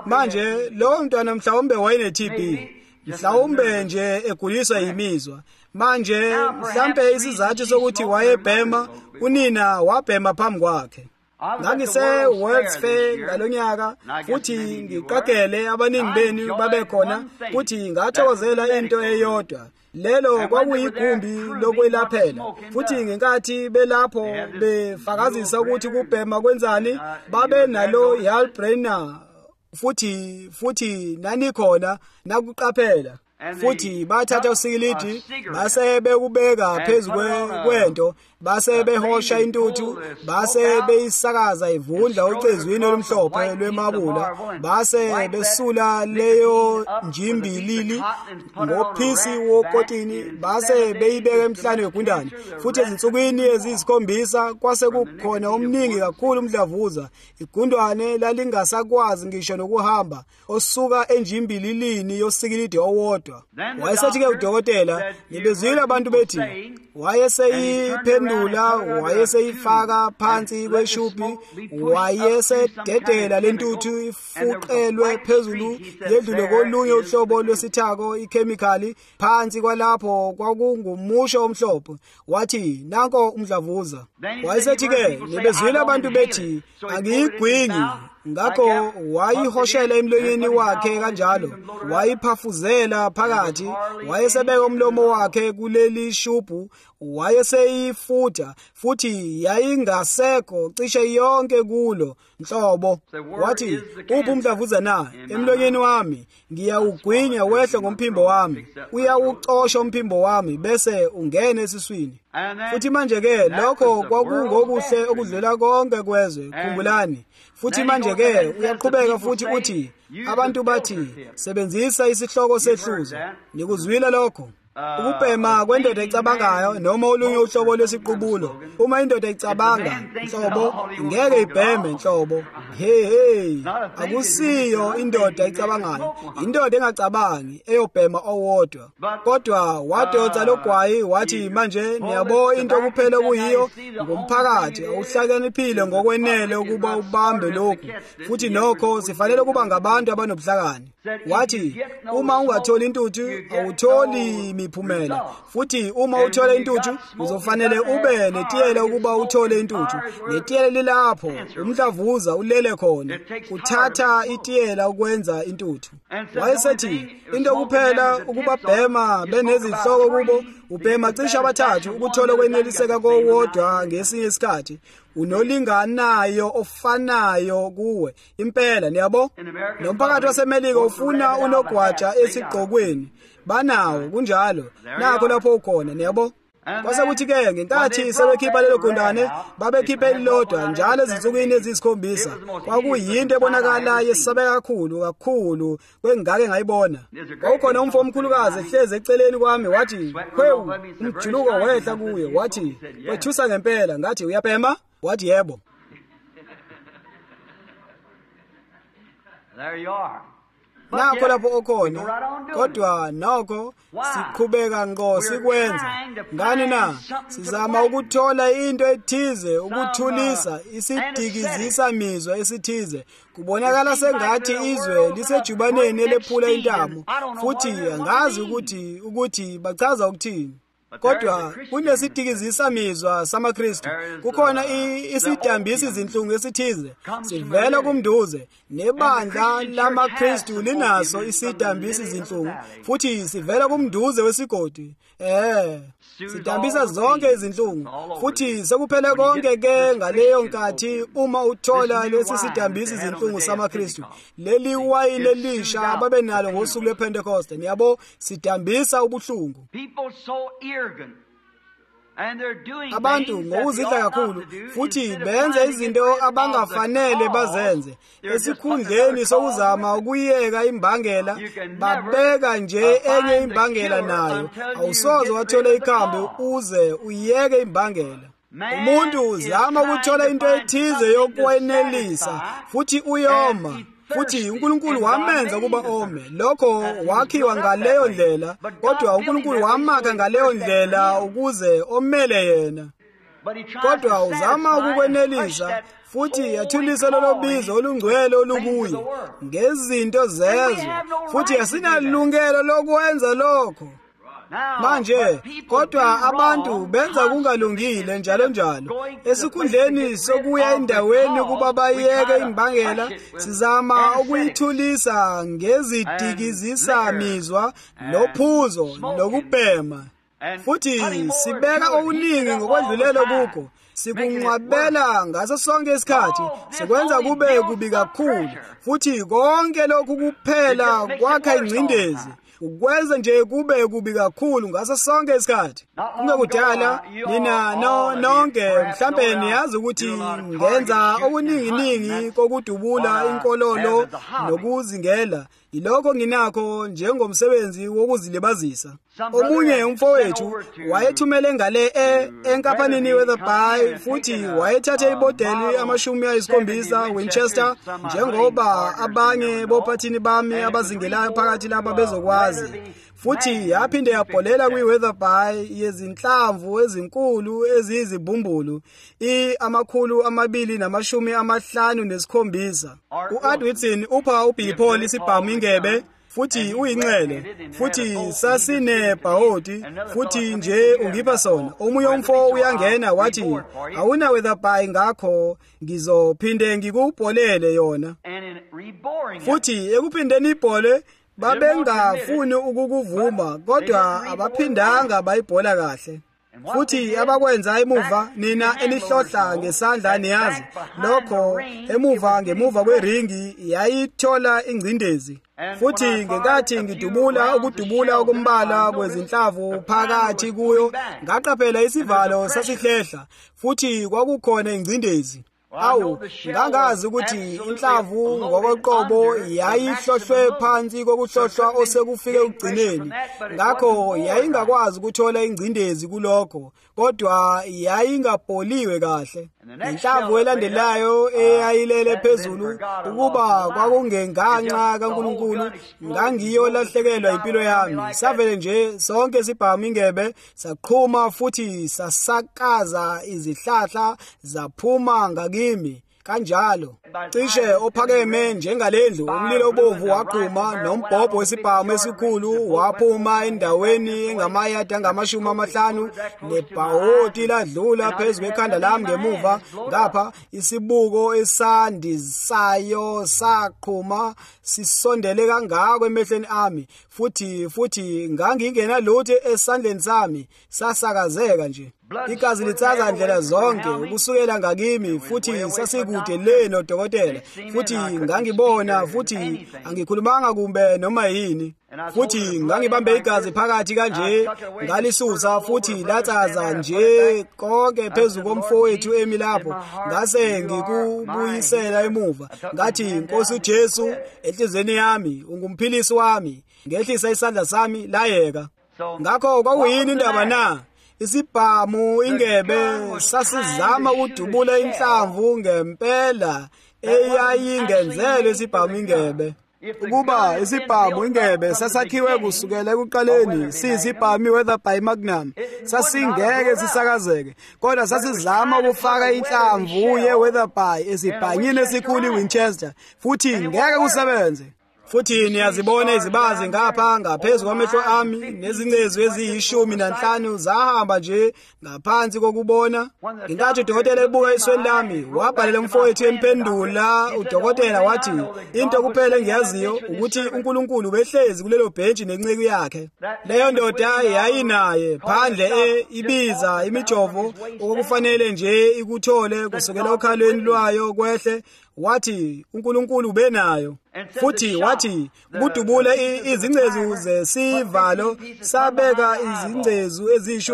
Manje lo mntwana mhlawumbe wayene-TB, mhlawumbe nje eguliswa yimizwa, Manje mhlambe isizathu sokuthi wayebhema, unina wabhema phambi kwakhe. Ngangise World's Fair ngalonyaka futhi ngiqagele abaningi benu babe khona futhi ngathokozela into eyodwa. Lelo kwakuyigumbi lokwelaphela futhi ngenkathi belapho befakazisa ukuthi kubhema kwenzani babe nalo Yalbrainer futhi nani khona nakuqaphela futhi bathatha usikilidi base bekubeka phezulu kwento base behosha intuthu base beyisakaza ivundla ucezwini olumhlophe lwemabula base besula leyo njimbilili ngophisi wokotini base beyibeka emhlane wegundane futhi ezinsukwini ezisikhombisa kwase kukhona omningi kakhulu umdlavuza igundwane lalingasakwazi ngisho nokuhamba osuka enjimbililini yosikilidi owodwa. Wayesethi-ke udokotela ngibezwile abantu bethi wayeseyiphendula wayeseyifaka phansi kweshubhi wayesededela lentuthu ifuqelwe phezulu ledlule kolunye uhlobo lwesithako ikhemikhali phansi kwalapho kwakungumusho omhlophe wathi nanko umdlavuza. Wayesethi-ke ngibezwile abantu bethi angiyigwingi ngakho wayihoshela emlonyeni wakhe kanjalo wayiphafuzela phakathi wayesebeka umlomo wakhe kuleli shubhu wayeseyifutha futhi yayingasekho cishe yonke kulo nhlobo. Wathi uphi umdlavuza na emlonyeni wami ngiyawugwinya wehle ngomphimbo wami uyawucosha umphimbo wami bese ungena esiswini. Futhi manje-ke lokho kwakungokuhle okudlula konke kwezwe khumbulani. Futhi manje-ke uyaqhubeka futhi uthi abantu bathi sebenzisa isihloko sehluzo. Nikuzwile lokho? Ukubhema kwendoda ecabangayo noma olunye uhlobo lwesiqubulo. Uma indoda icabanga nhlobo ngeke ibheme nhlobo. Hey akusiyo indoda ecabangayo. Indoda engacabangi eyobhema owodwa. Kodwa wadonsa logwayi wathi manje niyabo into kuphela kuyiyo ngomphakathi awuhlakaniphile ngokwenele ukuba ubambe lokhu. Futhi nokho sifanele kuba ngabantu abanobuhlakani. Wathi uma ungatholi intuthu awutholi miphumela futhi uma uthola intuthu uzofanele ube netiyela ukuba uthole intuthu. Netiyela lilapho umdlavuza ulele khona uthatha itiyela ukwenza intuthu. Wayesethi into kuphela ukuba bhema benezihloko kubo ubhema cishe abathathu ukuthola kweneliseka kowodwa ngesinye isikhathi unolinganayo ofanayo kuwe impela niyabo. Nomphakathi waseMelika ufuna unogwaja esigqokweni banawo kunjalo nakho lapho ukhona niyabo. Kwase kuthi-ke ngenkathi sebekhipha lelo gundane babekhiphe elilodwa njalo ezinsukwini ezisikhombisa kwakuyinto ebonakala yesabeka kakhulu kwengake ngayibona. Kwakukhona umfo omkhulukazi ehlezi eceleni kwami wathi kwewu umjuluko wehla kuye wathi wethusa ngempela. Ngathi uyabhema? Wathi yebo. There you are. Nakho lapho okhona kodwa nokho siqhubeka ngo sikwenza ngani na sizama ukuthola into ethize ukuthulisa isidikizisa mizwa esithize. Kubonakala sengathi izwe lisejubaneni elephula intamo futhi angazi ukuthi bachaza ukuthini. Kodwa kunesidikizisa mizwa samaKristu kukhona isidambisi izinhlungu esithize sivela kumnduze nebandla lamaKristu linaso isidambisi izinhlungu futhi sivela kumnduze wesigodi. Sidambisa zonke izinhlungu futhi sekuphele konke ke ngaleyo nkathi uma uthola lesi sidambisi izinhlungu samaKristu leli wayini elisha ababenalo ngosuku lwePentecost niyabo sidambisa ubuhlungu. Abantu ngokuzidla kakhulu futhi benze izinto abangafanele bazenze esikhundleni sokuzama ukuyeka imbangela babeka nje enye imbangela nayo awusoze wathola ikhambi uze uyeke imbangela. Umuntu uzama ukuthola into ethize yokwenelisa futhi uyoma futhi uNkulunkulu wamenza kuba ome. Lokho wakhiwa ngaleyo ndlela kodwa uNkulunkulu wamakha ngaleyo ndlela ukuze omele yena. Kodwa uzama ukukwenelisa futhi yathulisa lolobizo olungcwele olukuye ngezinto zezwe futhi asinalungelo lokwenza lokho. Manje kodwa abantu benza kungalungile njalo njalo. Esikhundleni sokuya endaweni kuba bayeke imbangela, sizama ukuyithulisa ngezidikizisa mizwa lophuzo lokubhema. Futhi sibeka okuningi ngokwedlulelo kukho. Sikunqabela ngaso sonke isikhathi, sikwenza kube kubi kakhulu. Futhi konke lokhu kuphela kwakha ingcindezi. Ukwenza nje kube kubi kakhulu ngaso sonke isikhathi. Kungekudala nina nonke mhlambe niyazi ukuthi ngenza okuningi kokudubula inkololo nokuzingela. Ilokho nginakho njengomsebenzi wokuzilibazisa. Omunye umfowethu wayethumele ngale enkampanini Weatherby futhi wayethathe ibodeli 70 Winchester njengoba abanye bophathini bami abazingelayo phakathi laba bezokwazi. Futhi yaphinde yabholela kwi-Weatherby yezinhlamvu ezinkulu eziyizibumbulu 257. U-Adwitson upha uBilly Paul isibhamu ingebe futhi uyinxele futhi sasinebhawodi futhi nje ungipha sona. Omunye umfo uyangena wathi awuna Weatherby ngakho ngizophinde ngikubholele yona. Futhi ekuphindeni ibhole babengafuni ukukuvuma kodwa abaphindanga bayibhola kahle. Futhi abakwenza emuva nina enihlohla ngesandla niyazi lokho ngemuva kweringi yayithola ingcindezi. Futhi ngenkathi ngidubula ukudubula okumbala kwezinhlavu phakathi kuyo ngaqaphela isivalo sasihlehla futhi kwakukhona ingcindezi. Ngangazi ukuthi inhlavu ngokoqobo yayihlohlwe phansi kokuhlohlwa osekufike ugcineni. Ngakho yayingakwazi ukuthola ingcindezi kulokho, kodwa yayingabholiwe kahle. Inhlavu elandelayo eyayilele phezulu ukuba kwakungenganxa kaNkulunkulu ngangiyolahlekelwa impilo yami. Savele nje sonke sibhamu ingebe saqhuma futhi sasakaza izihlahla zaphuma ngakimi. Kanjalo cishe ophakeme njengalendlu umlilo obomvu waqhuma nombhobho wesibhamu esikhulu waphuma endaweni engamayadi 50 nebhawodi ladlula phezu kwekhanda lami ngemuva. Ngapha isibuko esandisayo saqhuma sisondele kangako emehlweni ami futhi ngangingena lutho esandleni sami sasakazeka nje. Igazi litsaza ndlela zonke ukusukela ngakimi futhi sasikude le nodokotela futhi ngangibona futhi angikhulumanga kumbe noma yini. Futhi ngangibambe igazi phakathi kanje ngalisusa futhi latsaza nje konke phezulu komfowethu emi lapho. Ngase ngikubuyisela emuva ngathi Nkosi uJesu enhlizweni yami ungumphilisi wami. Ngehlisa isandla sami layeka. Ngakho kwakuyini indaba na? Isibhamu ingebe sasizama ukudubula inhlamvu ngempela eyayingenzelwe isibhamu ingebe. Ukuba isibhamu ingebe sasakhiwe kusukela ekuqaleni siyisibhamu Weatherby Magnum sasingeke sisakazeke, kodwa sasizama ukufaka inhlamvu ye-Weatherby esibhanyini esikhulu Winchester futhi ngeke kusebenze. Futhi niyazibona izibazi ngapha ngaphezulu kwamehlo ami nezingcezu eziyi15 zahamba nje ngaphansi kokubona. Ngenkathi udokotela ebuka isweni lami wabhalela umfowethu empendula. Udokotela wathi into kuphela engiyaziyo ukuthi uNkulunkulu behlezi kulelo bhentshi nenceku yakhe. Leyo ndoda yayinaye phandle ibiza imijovo okufanele nje ikuthole kusukela okhalweni lwayo kwehle. Wathi uNkulunkulu ubenayo futhi wathi ukudubula izingcezu zesivalo sabeka izingcezu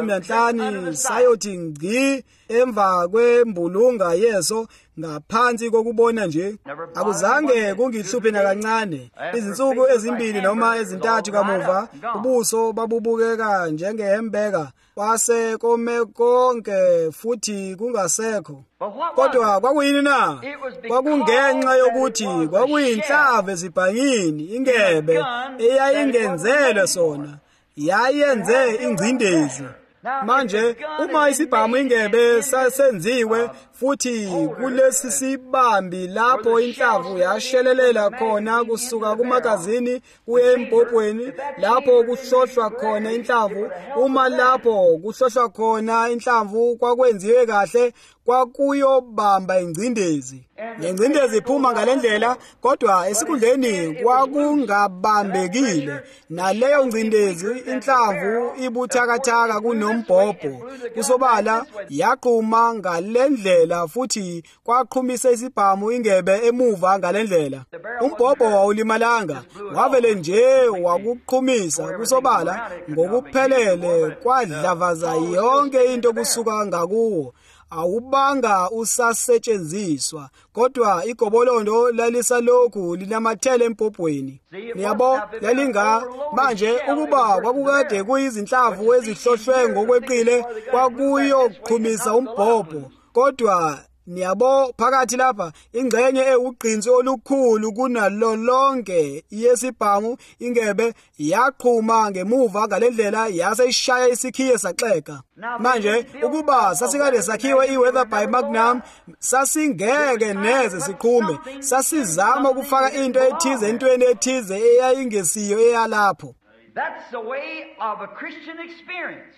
eziyi15 sayothi ngci emva kwembulunga yeso ngaphansi kokubona nje. Akuzange kungihluphe nakancane. Izinsuku ezimbili noma ezintathu kamuva ubuso babubukeka njengehembeka kwase kome konke futhi kungasekho. Kodwa kwakuyini na? Kwakungenxa yokuthi kwakuyinhlavu ezibhanyini ingebe eyayingenzelwe sona. Yayenze ingcindezi. Manje uma isibhamu ingebe sasenziwe futhi kulesi sibambi lapho inhlavu yashelelela khona kusuka kumagazini kuye embhobweni lapho kuhlohlwa khona inhlavu, uma lapho kuhlohlwa khona inhlavu kwakwenziwe kahle kwakuyobamba ingcindezi. Ingcindezi iphuma ngalendlela kodwa esikhundleni kwakungabambekile naleyo ngcindezi inhlavu ibuthakathaka kunombhobho kusobala yaqhuma ngalendlela futhi kwaqhumisa isibhamu ingebe emuva ngalendlela. Umbhobho wawulimalanga wavele nje wakuqhumisa kusobala ngokuphelele kwadlavaza yonke into kusuka ngakuwo. Awubanga usasetshenziswa kodwa igobolondo lalisalokhu linamathele embhobweni. Niyabo lalinga manje ukuba kwakukade kuyizinhlavu ezihlohlwe ngokweqile kwakuyoqhumisa umbhobho kodwa niyabo phakathi lapha ingxenye ewugqinsi olukhulu kunalo lonke yesibhamu ingebe yaqhuma ngemuva ngalendlela yase ishaya isikhiye saxeka. Manje ukuba sasikade sakhiwe iweather by Magnum sasingeke neze siqhume, sasizama ukufaka into ethize entweni ethize eyayingesiyo eyalapho. That's the way of a Christian experience.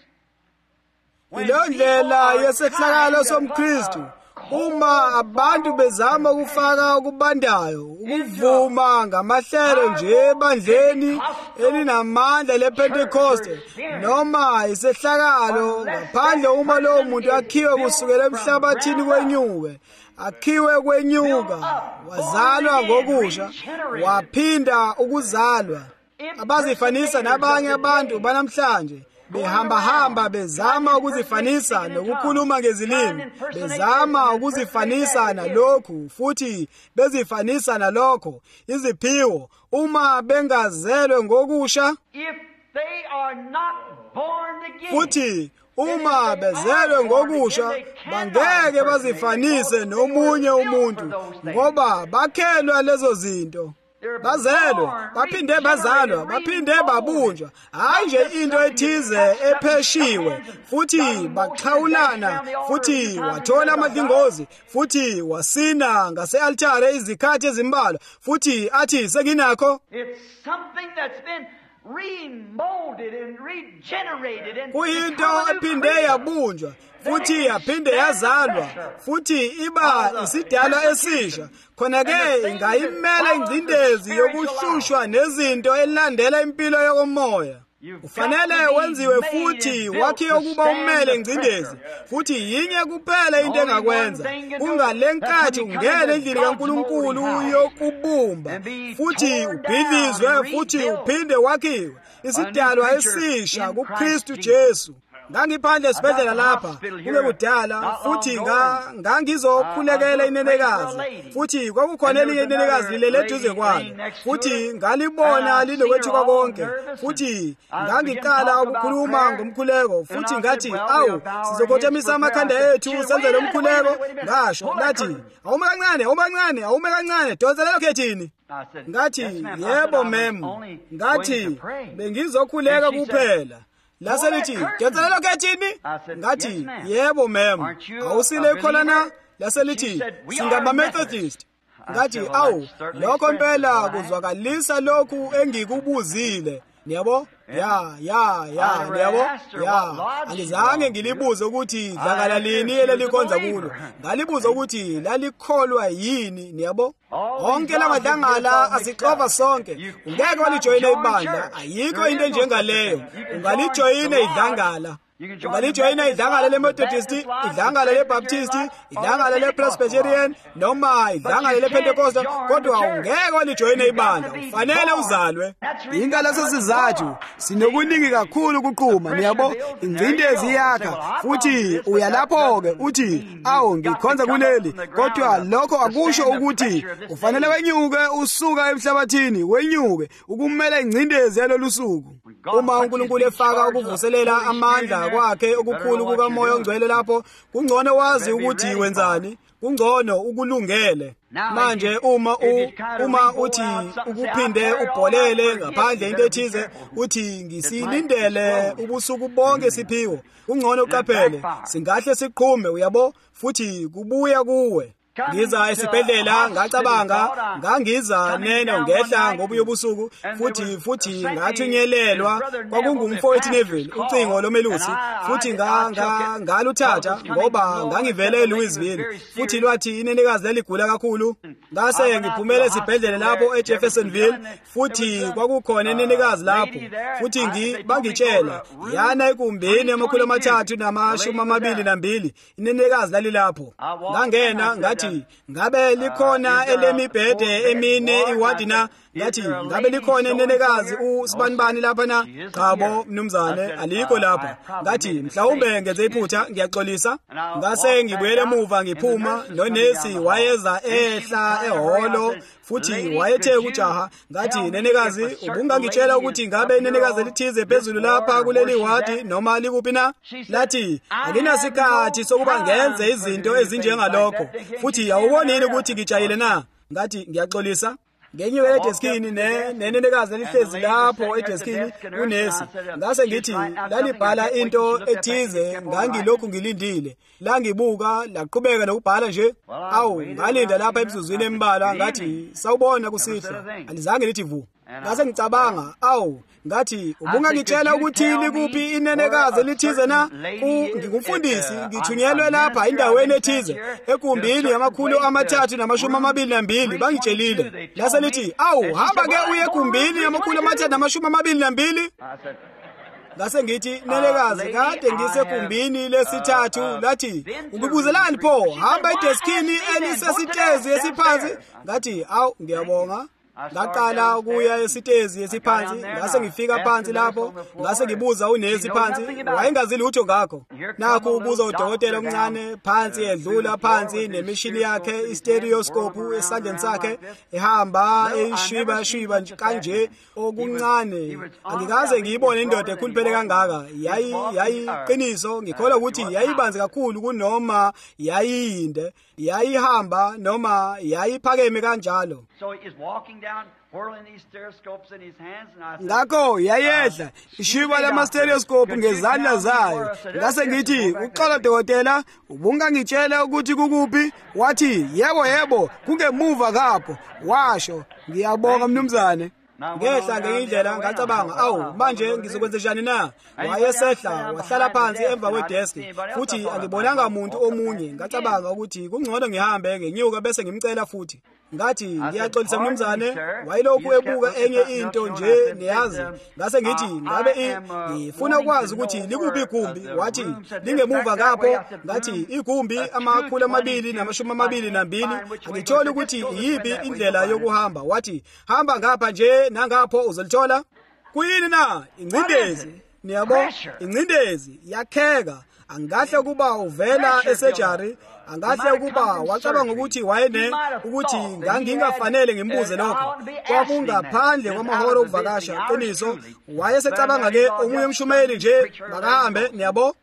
Ilondlela yesehlakalo somKristu. Uma abantu bezama ukufaka okubandayo, ukuvuma ngamahlelo nje ebandleni elinamandla lePentecoste noma isehlakalo ngaphandle uma lowo muntu akhiwe kusukela emhlabathini kwenyuke, akhiwe kwenyuka, wazalwa ngokusha, waphinda ukuzalwa. Abazifanisa nabanye abantu banamhlanje behamba bezama ukuzifanisa nokukhuluma ngezilimi, bezama ukuzifanisa nalokhu futhi bezifanisa nalokho iziphiwo uma bengazelwe ngokusha. Futhi uma bezelwe ngokusha bangeke bazifanise nomunye umuntu ngoba bakhelwa lezo zinto. Bazelwe, baphinde bazalwa, baphinde babunjwa, hayi nje into ethize epheshiwe, futhi baxhawulana, futhi wathola amadlingozi, futhi wasina ngase-altare izikhathi ezimbalwa, futhi athi senginakho. Kuyinto ephinde yabunjwa futhi yaphinde yazalwa futhi iba isidalwa esisha. Khona-ke ingayimela ingcindezi yokuhlushwa nezinto elandela impilo yokomoya. Ufanele wenziwe futhi wakhiwe ukuba umele ingcindezi, futhi yinye kuphela into engakwenza kungalenkathi ungene endlini kaNkulunkulu yokubumba futhi ubhidlizwe futhi uphinde wakhiwe isidalwa esisha kuKristu Jesu. Ngangiphandle esibhedlela lapha kube kudala futhi ngangizokhulekela inenekazi futhi kwakukhona elinye inenekazi lilele eduze kwalo futhi ngalibona linokwethuka konke futhi ngangiqala ukukhuluma ngomkhuleko futhi ngathi awu sizokhothamisa amakhanda ethu senze lo mkhuleko. Ngasho lathi awume kancane donselela khethini. Ngathi yebo mem, ngathi bengizokhuleka kuphela. Laselithi donselela khethini. Ngathi yebo mem, awusile khona na? Laselithi singaba Methodist. Ngathi awu lokho impela kuzwakalisa lokhu engikubuzile. Niyabo? Niyabo? Angizange ngilibuze ukuthi dlangala lini elalikhonza kulo. Ngalibuza ukuthi lalikholwa yini, niyabo? Onke lamadlangala asixova sonke. Ungeke walijoyina ibandla, ayikho into njengaleyo. Ungalijoyina idlangala. Ungalijoyina idlangala leMethodist, idlangala leBaptist, idlangala lePresbyterian noma idlangala lePentecostal, kodwa ungeke walijoyina ibandla, ufanele uzalwe. Ingalaso sizathu sinokuningi kakhulu ukuqhuma, niyabo? Ingcindezi yakha futhi uyalapho-ke uthi awu ngikhonza kuleli, kodwa lokho akusho ukuthi ufanele wenyuke usuka emhlabathini, wenyuke ukumela ingcindezi yalolu suku. Uma uNkulunkulu efaka ukuvuselela amandla kwakhe okukhulu kukaMoya oNgcwele lapho kungcono wazi ukuthi wenzani. kungcono ukulungele. Manje uma uthi ukuphinde ubholele ngaphandle into ethize uthi ngisilindele ubusuku bonke siphiwo, kungcono uqaphele singahle siqhume uyabo futhi kubuya kuwe. Ngiza esibhedlela ngacabanga ngangiza neno ngehla ngobuye ubusuku futhi ngathunyelelwa kwakungumfowethu Neville ucingo lomelusi futhi ngaluthatha ngoba ngangivele eLouisville futhi lwathi inenekazi leligula kakhulu. Ngase ngiphumele esibhedlela lapho eJeffersonville futhi kwakukhona inenekazi lapho futhi bangitshela yana ekumbini amakhulu amathathu namashumi amabili nambili inenekazi lalilapho. Ngangena ngathi ngabe likhona elemibhede emine iwadina, ngathi ngabe likhona inenekazi usibanibani lapha na? Qabo mnumzane alikho lapha. Ngathi mhlawumbe ngenze iphutha ngiyaxolisa. Ngase ngibuyele emuva ngiphuma nonesi wayeza ehla ehholo futhi wayethe kujaha ngathi nenekazi ubungangitshela ukuthi ngabe inenekazi lithize phezulu lapha kuleli wadi noma likuphi na? Lathi anginasikhathi sokuba ngenze izinto ezinjengalokho futhi awubonini ukuthi ngijayile na? Ngathi ngiyaxolisa. Ngenye edeskini nenenekazi elihlezi lapho edeskini unesi. Ngase ngithi lalibhala into ethize ngangilokhu ngilindile. La ngibuka laqhubeka nokubhala nje. Awu ngalinda lapha emsuzwini embalwa ngathi sawubona kusihla. Alizange lithi vu. Ngase ngicabanga awu ngathi ubungangitshela ukuthi likuphi inenekazi elithize na? Ngingumfundisi ngithunyelwe lapha indaweni ethize ekumbini amakhulu amathathu namashumi amabili nambili bangitshelile. Lase lithi awu hamba ke uye ekumbini amakhulu amathathu namashumi amabili nambili. Ngase ngithi nenekazi kade ngisekumbini lesithathu. Lathi ukubuzelani pho? Hamba edeskini elisesitezi esiphansi. Ngathi awu ngiyabonga. Ngaqala ukuya esitezi esiphansi, ngase ngifika phansi lapho, ngase ngibuza unesi phansi, wayengazi lutho ngakho. Nakho ubuza udokotela omncane phansi edlula phansi nemishini yakhe i-stereoscope esandleni sakhe ehamba eyishwiba kanje okuncane. Angikaze ngiyibone indoda ekhuluphele kangaka. Yayiqiniso, ngikholwa ukuthi yayibanzi kakhulu kunoma yayinde, yayihamba noma yayiphakeme kanjalo. Ngakho yayedla ishiba lama-stereoscope ngezandla zayo. Ngase ngithi uxola dokotela ubungangitshela ukuthi kukuphi? Wathi yebo kungemuva kapho. Washo ngiyabonga mnumzane. Ngehla ngeindlela ngacabanga awu manje ngizokwenza njani na? Wayesehla wahlala phansi emva kwedeski futhi angibonanga umuntu omunye. Ngacabanga ukuthi kungcono ngihambe ngenyuka bese ngimcela futhi. Ngathi ngiyaxolisa mnumzane, wayilokhu ebuka enye into nje niyazi. Ngase ngithi ngabe ngifuna ukwazi ukuthi likuphi igumbi? Wathi lingemuva kapho. Ngathi igumbi amakhulu amabili namashumi amabili nambili. Angitholi ukuthi yipi indlela yokuhamba. Wathi hamba ngapha nje nangapho uzolithola. Kuyini na? Ingcindezi. Niyabo ingcindezi yakheka. Angahle kuba uvela esurgery, angahle kuba wacabanga ukuthi ukuthi ngangingafanele ngimbuze lokho. Kwakungaphandle kwamahora okuvakasha. Qiniso wayesecabanga ke omunye umshumeli nje makahambe. Niyabo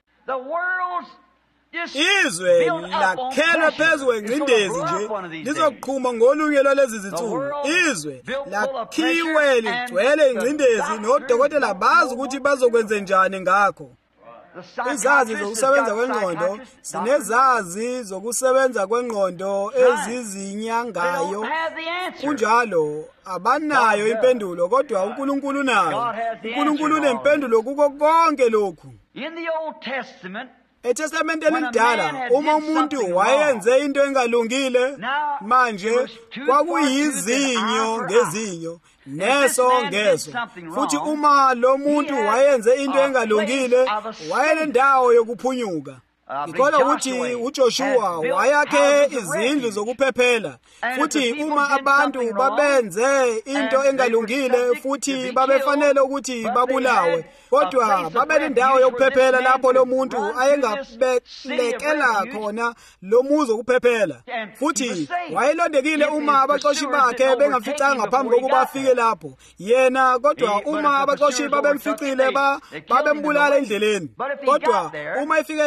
izwe lakhelwe phezu kwengcindezi nje lizoqhuma ngolunye lwalezi zinsuku. Izwe lakhiwe ligcwele ingcindezi nodokotela bazi ukuthi bazokwenza njani ngakho. Izazi zokusebenza kwengqondo, sinezazi zokusebenza kwengqondo ezizinyangayo. Kunjalo abanayo impendulo kodwa uNkulunkulu nayo. uNkulunkulu unempendulo kuko konke lokhu. eTestamenteni elidala uma umuntu wayenze into engalungile manje kwakuyizinyo ngezinyo neso ngeso. Futhi uma lo muntu wayenze into engalungile wayenendawo yokuphunyuka. Ikholwa ukuthi uJoshua wayakhe izindlu zokuphephela. Futhi uma abantu babenze into engalungile futhi babefanele ukuthi babulawe, kodwa babenendawo yokuphephela lapho lo muntu ayengabekela khona lo muzi wokuphephela. Futhi wayelondekile uma abaxoshi bakhe bengaficanga ngaphambi kokuba afike lapho yena, kodwa uma abaxoshi babemficile babembulala endleleni. Kodwa uma efike lapho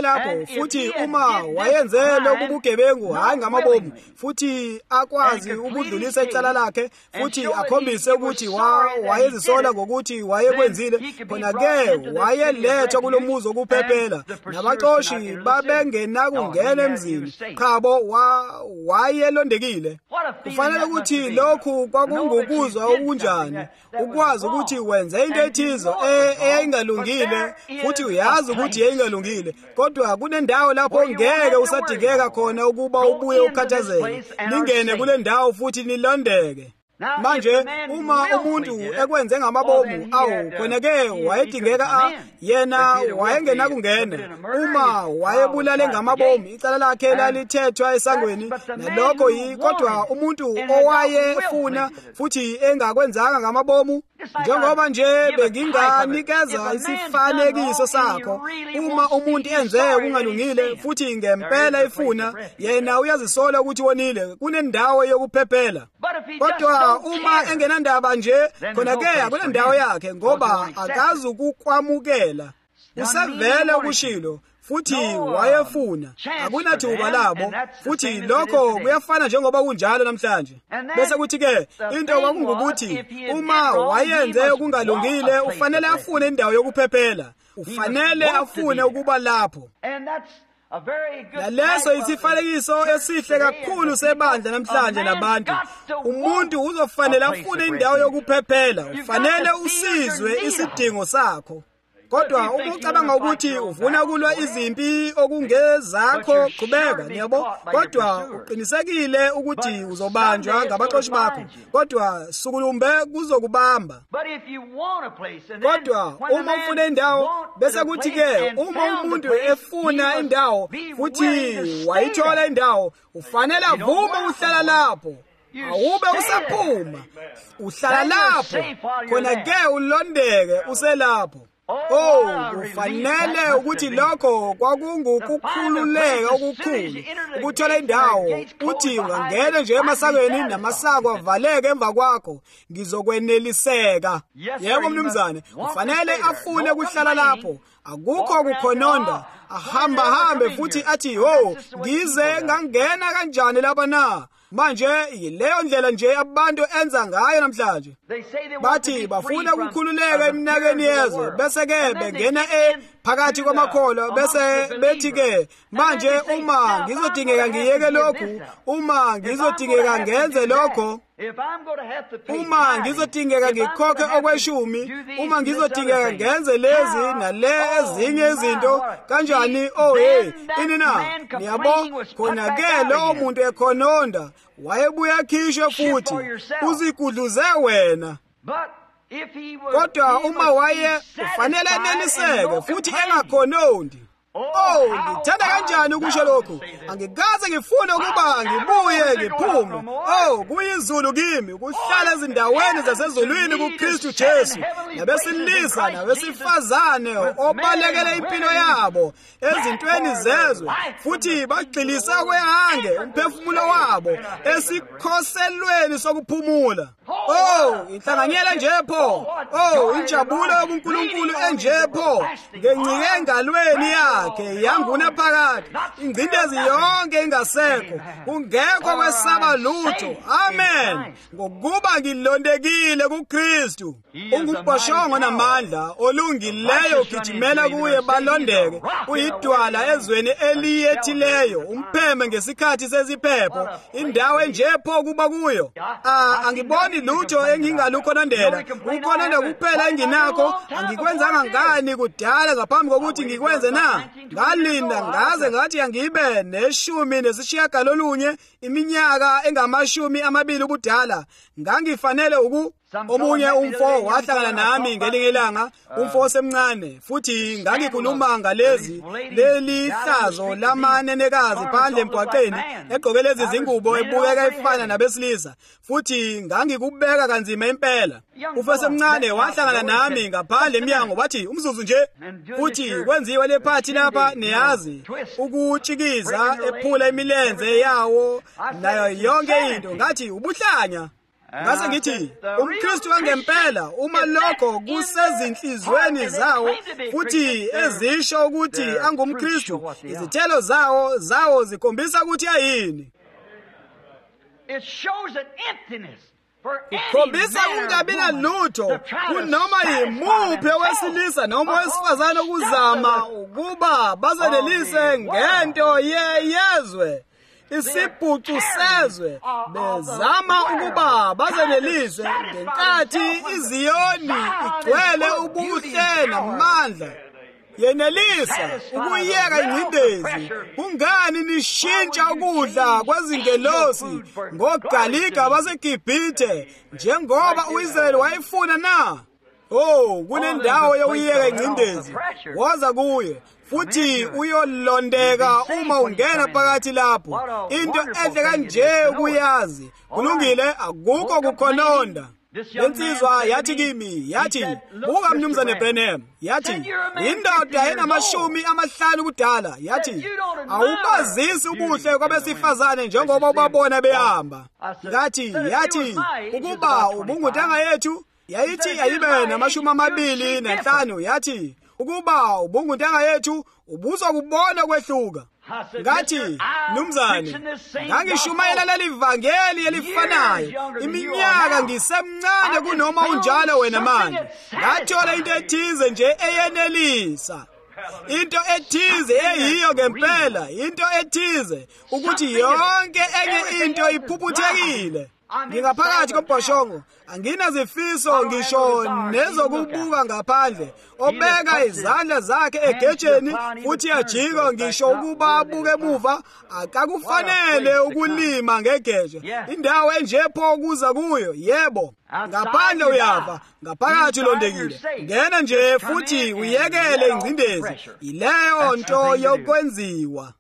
futhi uma wayenze lokhu bugebengu hayi ngamabomu futhi akwazi ukudlulisa icala lakhe futhi akhombise ukuthi wayezisola ngokuthi wayekwenzile, khona ke wayelethwa kulomuzi wokuphephela nabaxoshi babengena kungena emzini khabo wayelondekile. Kufanele ukuthi lokhu kwakungukuzwa okunjani, ukwazi ukuthi wenze into ethizo engalungile futhi uyazi ukuthi engalungile, kodwa kunendawo lapho ngeke usadingeka khona ukuba ubuye ukhathazeke, ningene kule ndawo futhi nilondeke. Manje uma umuntu ekwenze ngamabomu khona-ke wayedingeka yena wayengena kungena. Uma wayebulale ngamabomu icala lakhe lalithethwa esangweni nalokho kodwa umuntu owayefuna futhi engakwenzanga ngamabomu, njengoba nje benginganikeza isifanekiso sakho, uma umuntu enze kungalungile futhi ngempela efuna, yena uyazisola ukuthi wonile kunendawo yokuphephela. Kodwa uma engenandaba nje, khona-ke akunandawo yakhe ngoba akazi ukukwamukela. Usevele ukushilo futhi wayefuna, akunathuba labo futhi lokho kuyafana njengoba kunjalo namhlanje. Bese kuthi-ke into kwakungukuthi uma wayenze kungalungile ufanele afune indawo yokuphephela, ufanele afune ukuba lapho. Naleso isifanekiso esihle kakhulu sebandla namhlanje labantu. Umuntu uzofanele afune indawo yokuphephela, ufanele usizwe isidingo sakho. Kodwa uma ucabanga ukuthi ufuna ukulwa izimpi okungezakho, qhubeka, niyabo, kodwa uqinisekile ukuthi uzobanjwa ngabaxoshi bakho, kodwa sukulumbe kuzokubamba. Kodwa uma ufuna indawo, bese kuthi-ke uma umuntu efuna indawo futhi wayithola indawo, ufanele avume uhlala lapho. Awube usaphuma, uhlala lapho, khona-ke ulondeke uselapho. Kufanele ukuthi lokho kwakungukukhululeka okukhulu, ukuthola indawo uthi ungangena nje emasakweni namasako avaleke emva kwakho, ngizokweneliseka. Yebo mnumzane, ufanele afune ukuhlala lapho, akukho kukhononda, ahambe futhi athi ngize ngangena kanjani lapha na. Manje yileyo ndlela nje abantu enza ngayo namhlanje. Bathi bafuna ukukhululeka eminakeni yezwe, bese-ke bengena phakathi kwamakholwa, bese bethi-ke manje uma ngizodingeka ngiyeke lokhu, uma ngizodingeka ngenze lokho, uma ngizodingeka ngikhokhe okweshumi, uma ngizodingeka ngenze lezi nale ezinye izinto kanjani, ini na, niyabo, khona-ke lowo muntu ekhononda wayebuya akhishwe futhi uzigudluze wena. Kodwa uma ufanele eneliseke futhi engakhonondi. Ngithanda kanjani ukusho lokhu? Angikaze ngifune ukuba ngibuye ngiphume. Kuyizulu kimi ukuhlala ezindaweni zasezulwini kuKristu Jesu, nabesilisa nabesifazane obalekele impilo yabo ezintweni zezwe futhi bagxilisa kwehange umphefumulo wabo esikhoselweni sokuphumula. Inhlanganyela njepho. Injabulo yobuNkulunkulu enjepho, ngencike engalweni yakhe yanguna phakathi, ingcindezi yonke ingasekho, kungekho kwesaba lutho. Amen. Ngokuba ngilondekile kuKristu. Ungumbhoshongo namandla olungileyo, ugijimela kuye balondeke. Uyidwala ezweni eliyethileyo, umpheme ngesikhathi seziphepho, indawo enjepho kuba kuyo. Angiboni lutho engingalukhonondela. Ukukhononda kuphela enginakho, angikwenzanga ngani kudala ngaphambi kokuthi ngikwenze na? Ngalinda ngaze ngathi angibe 19 iminyaka engamashumi ubudala. Ngangifanele omunye umfo wahlangana nami ngelinye ilanga, umfo osemncane, futhi ngangikhuluma leli hlazo lamanenekazi phandle emgwaqeni, egqoke lezi zingubo ebukeka efana nabesilisa, futhi ngangikubeka kanzima impela. Umfo osemncane wahlangana nami ngaphandle emnyango, bathi umzuzu nje, futhi kwenziwe le phathi lapha, niyazi, ukutshikiza ephula imilenze yawo nayo yonke into. Ngathi ubuhlanya. ngase ngithi umKristu wangempela uma lokho kusezinhlizweni zawo futhi ezisho ukuthi angumKristu, izithelo zawo zikhombisa ukuthi ayini. It shows an emptiness. Khombisa kungabi nalutho kunoma yimuphi owesilisa noma owesifazane ukuzama ukuba bazenelise ngento yezwe, isibhucu sezwe, bezama ukuba bazenelise ngenkathi iziyoni igcwele ubuhle namandla. Yenelisa ukuyeka ingcindezi. Kungani nishintsha ukudla kwezingelosi ngoGalika baseGibhithe njengoba uIsrayeli wayefuna na? Oh, kunendawo yokuyeka ingcindezi. Woza kuye futhi uyolondeka uma ungena phakathi lapho. Into ehle kanje ukuyazi. Kulungile, akukho kukhononda. Lensizwa yathi kimi, yathi, buka mnumzane Branham, yathi, indoda enama50 kudala, yathi, awubazisi ubuhle kwabesifazane njengoba ubabona behamba. Yathi, ukuba ubungutanga yethu, yayithi yayibe nama25, yathi, ukuba ubungutanga yethu, ubuzokubona kwehluka. Ngathi, mnumzane, ngangishumayela leli vangeli elifanayo iminyaka ngisemncane kunoma unjalo wena manje. Ngathola into ethize nje eyenelisa. Into ethize eyiyo ngempela, into ethize ukuthi yonke enye into iphuphuthekile. Ngingaphakathi kombhoshongo, anginazifiso ngisho nezokubuka ngaphandle. Obeka izandla zakhe egejeni futhi ajika ngisho ukuba abuke emuva, akakufanele ukulima ngegeje. Indawo enje pho kuza kuyo, yebo. Ngaphandle uyafa, ngaphakathi ulondekile. Ngena nje futhi uyekele ingcindezi. Ileyo nto yokwenziwa.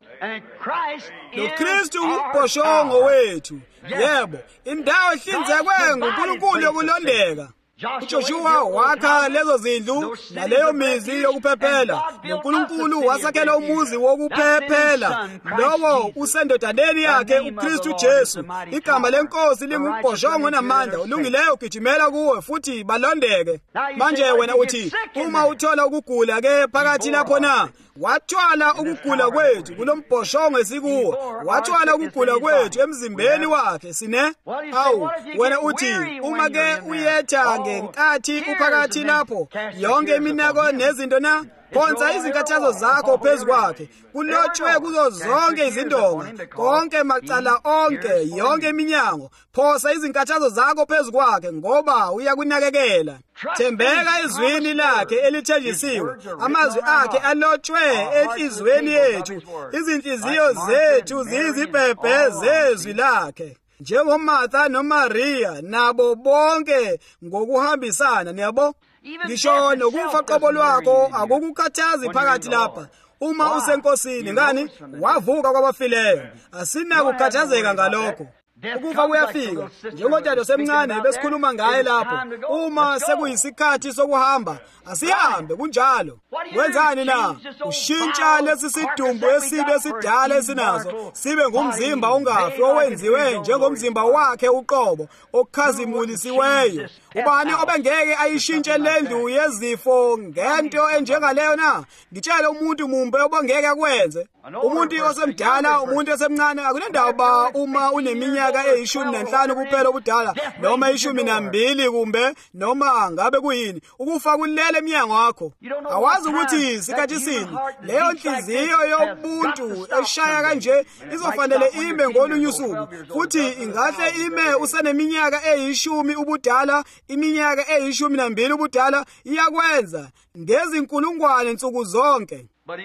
NoKristu umbhoshongo wethu. Yebo, indawo ehlinzekwe nguNkulunkulu yokulondeka. uJoshua wakha lezo zindlu naleyo mizi yokuphephela. uNkulunkulu wasakhela umuzi wokuphephela lowo usendodaneni yakhe uKristu Jesu. Igama lenkosi lingumbhoshongo namandla. Ulungileyo gijimela kuwe futhi balondeke. Manje wena uthi uma uthola ukugula ke phakathi lapho na, wathwala ukugula kwethu kulombhoshongo esikuwo, wathwala ukugula kwethu emzimbeni wakhe sine. Awu wena uthi uma ke uyetha ngenkathi uphakathi lapho yonke iminako nezinto na, phonsa izinkathazo zakho phezu kwakhe. Kulotshwe kuzo zonke izindonga, konke macala onke, yonke iminyango. Phosa izinkathazo zakho phezu kwakhe ngoba uyakunakekela. Thembeka ezwini lakhe elithenjisiwe. Amazwi akhe alotshwe enhlizweni yethu. Izinhliziyo zethu zizibhebhe zezwi lakhe. NjengoMartha noMaria nabo bonke ngokuhambisana, niyabo? Ngisho nokufa qobo lwakho akukukhathazi phakathi lapha. Uma usenkosini ngani wavuka kwabafileyo, asinakukhathazeka ngalokho. Ukufa kuyafika, njengotata semncane besikhuluma ngaye lapho. Uma sekuyisikhathi sokuhamba, asihambe kunjalo. Wenzani na? Ushintsha lesi sidumbu esibe esidala esinazo sibe ngumzimba ongafi owenziwe njengomzimba wakhe uqobo okhazimulisiweyo. Ubani obengeke ayishintshe lendlu yezifo ngento enjengaleyo na? Ngitshela umuntu mumbe obengeke akwenze. Umuntu osemdala, umuntu osemncane, akunendawo ba uma uneminyaka eyi15 kuphela obudala noma eyi12 kumbe noma ngabe kuyini. Ukufa kulele eminyango wakho. Awazi ukuthi sikhathi sini leyo nhliziyo yobuntu eshaya kanje izofanele ime ngolunye usuku, futhi ingahle ime useneminyaka eyi10 ubudala, iminyaka eyi12 ubudala, iyakwenza ngezinkulungwane nsuku zonke.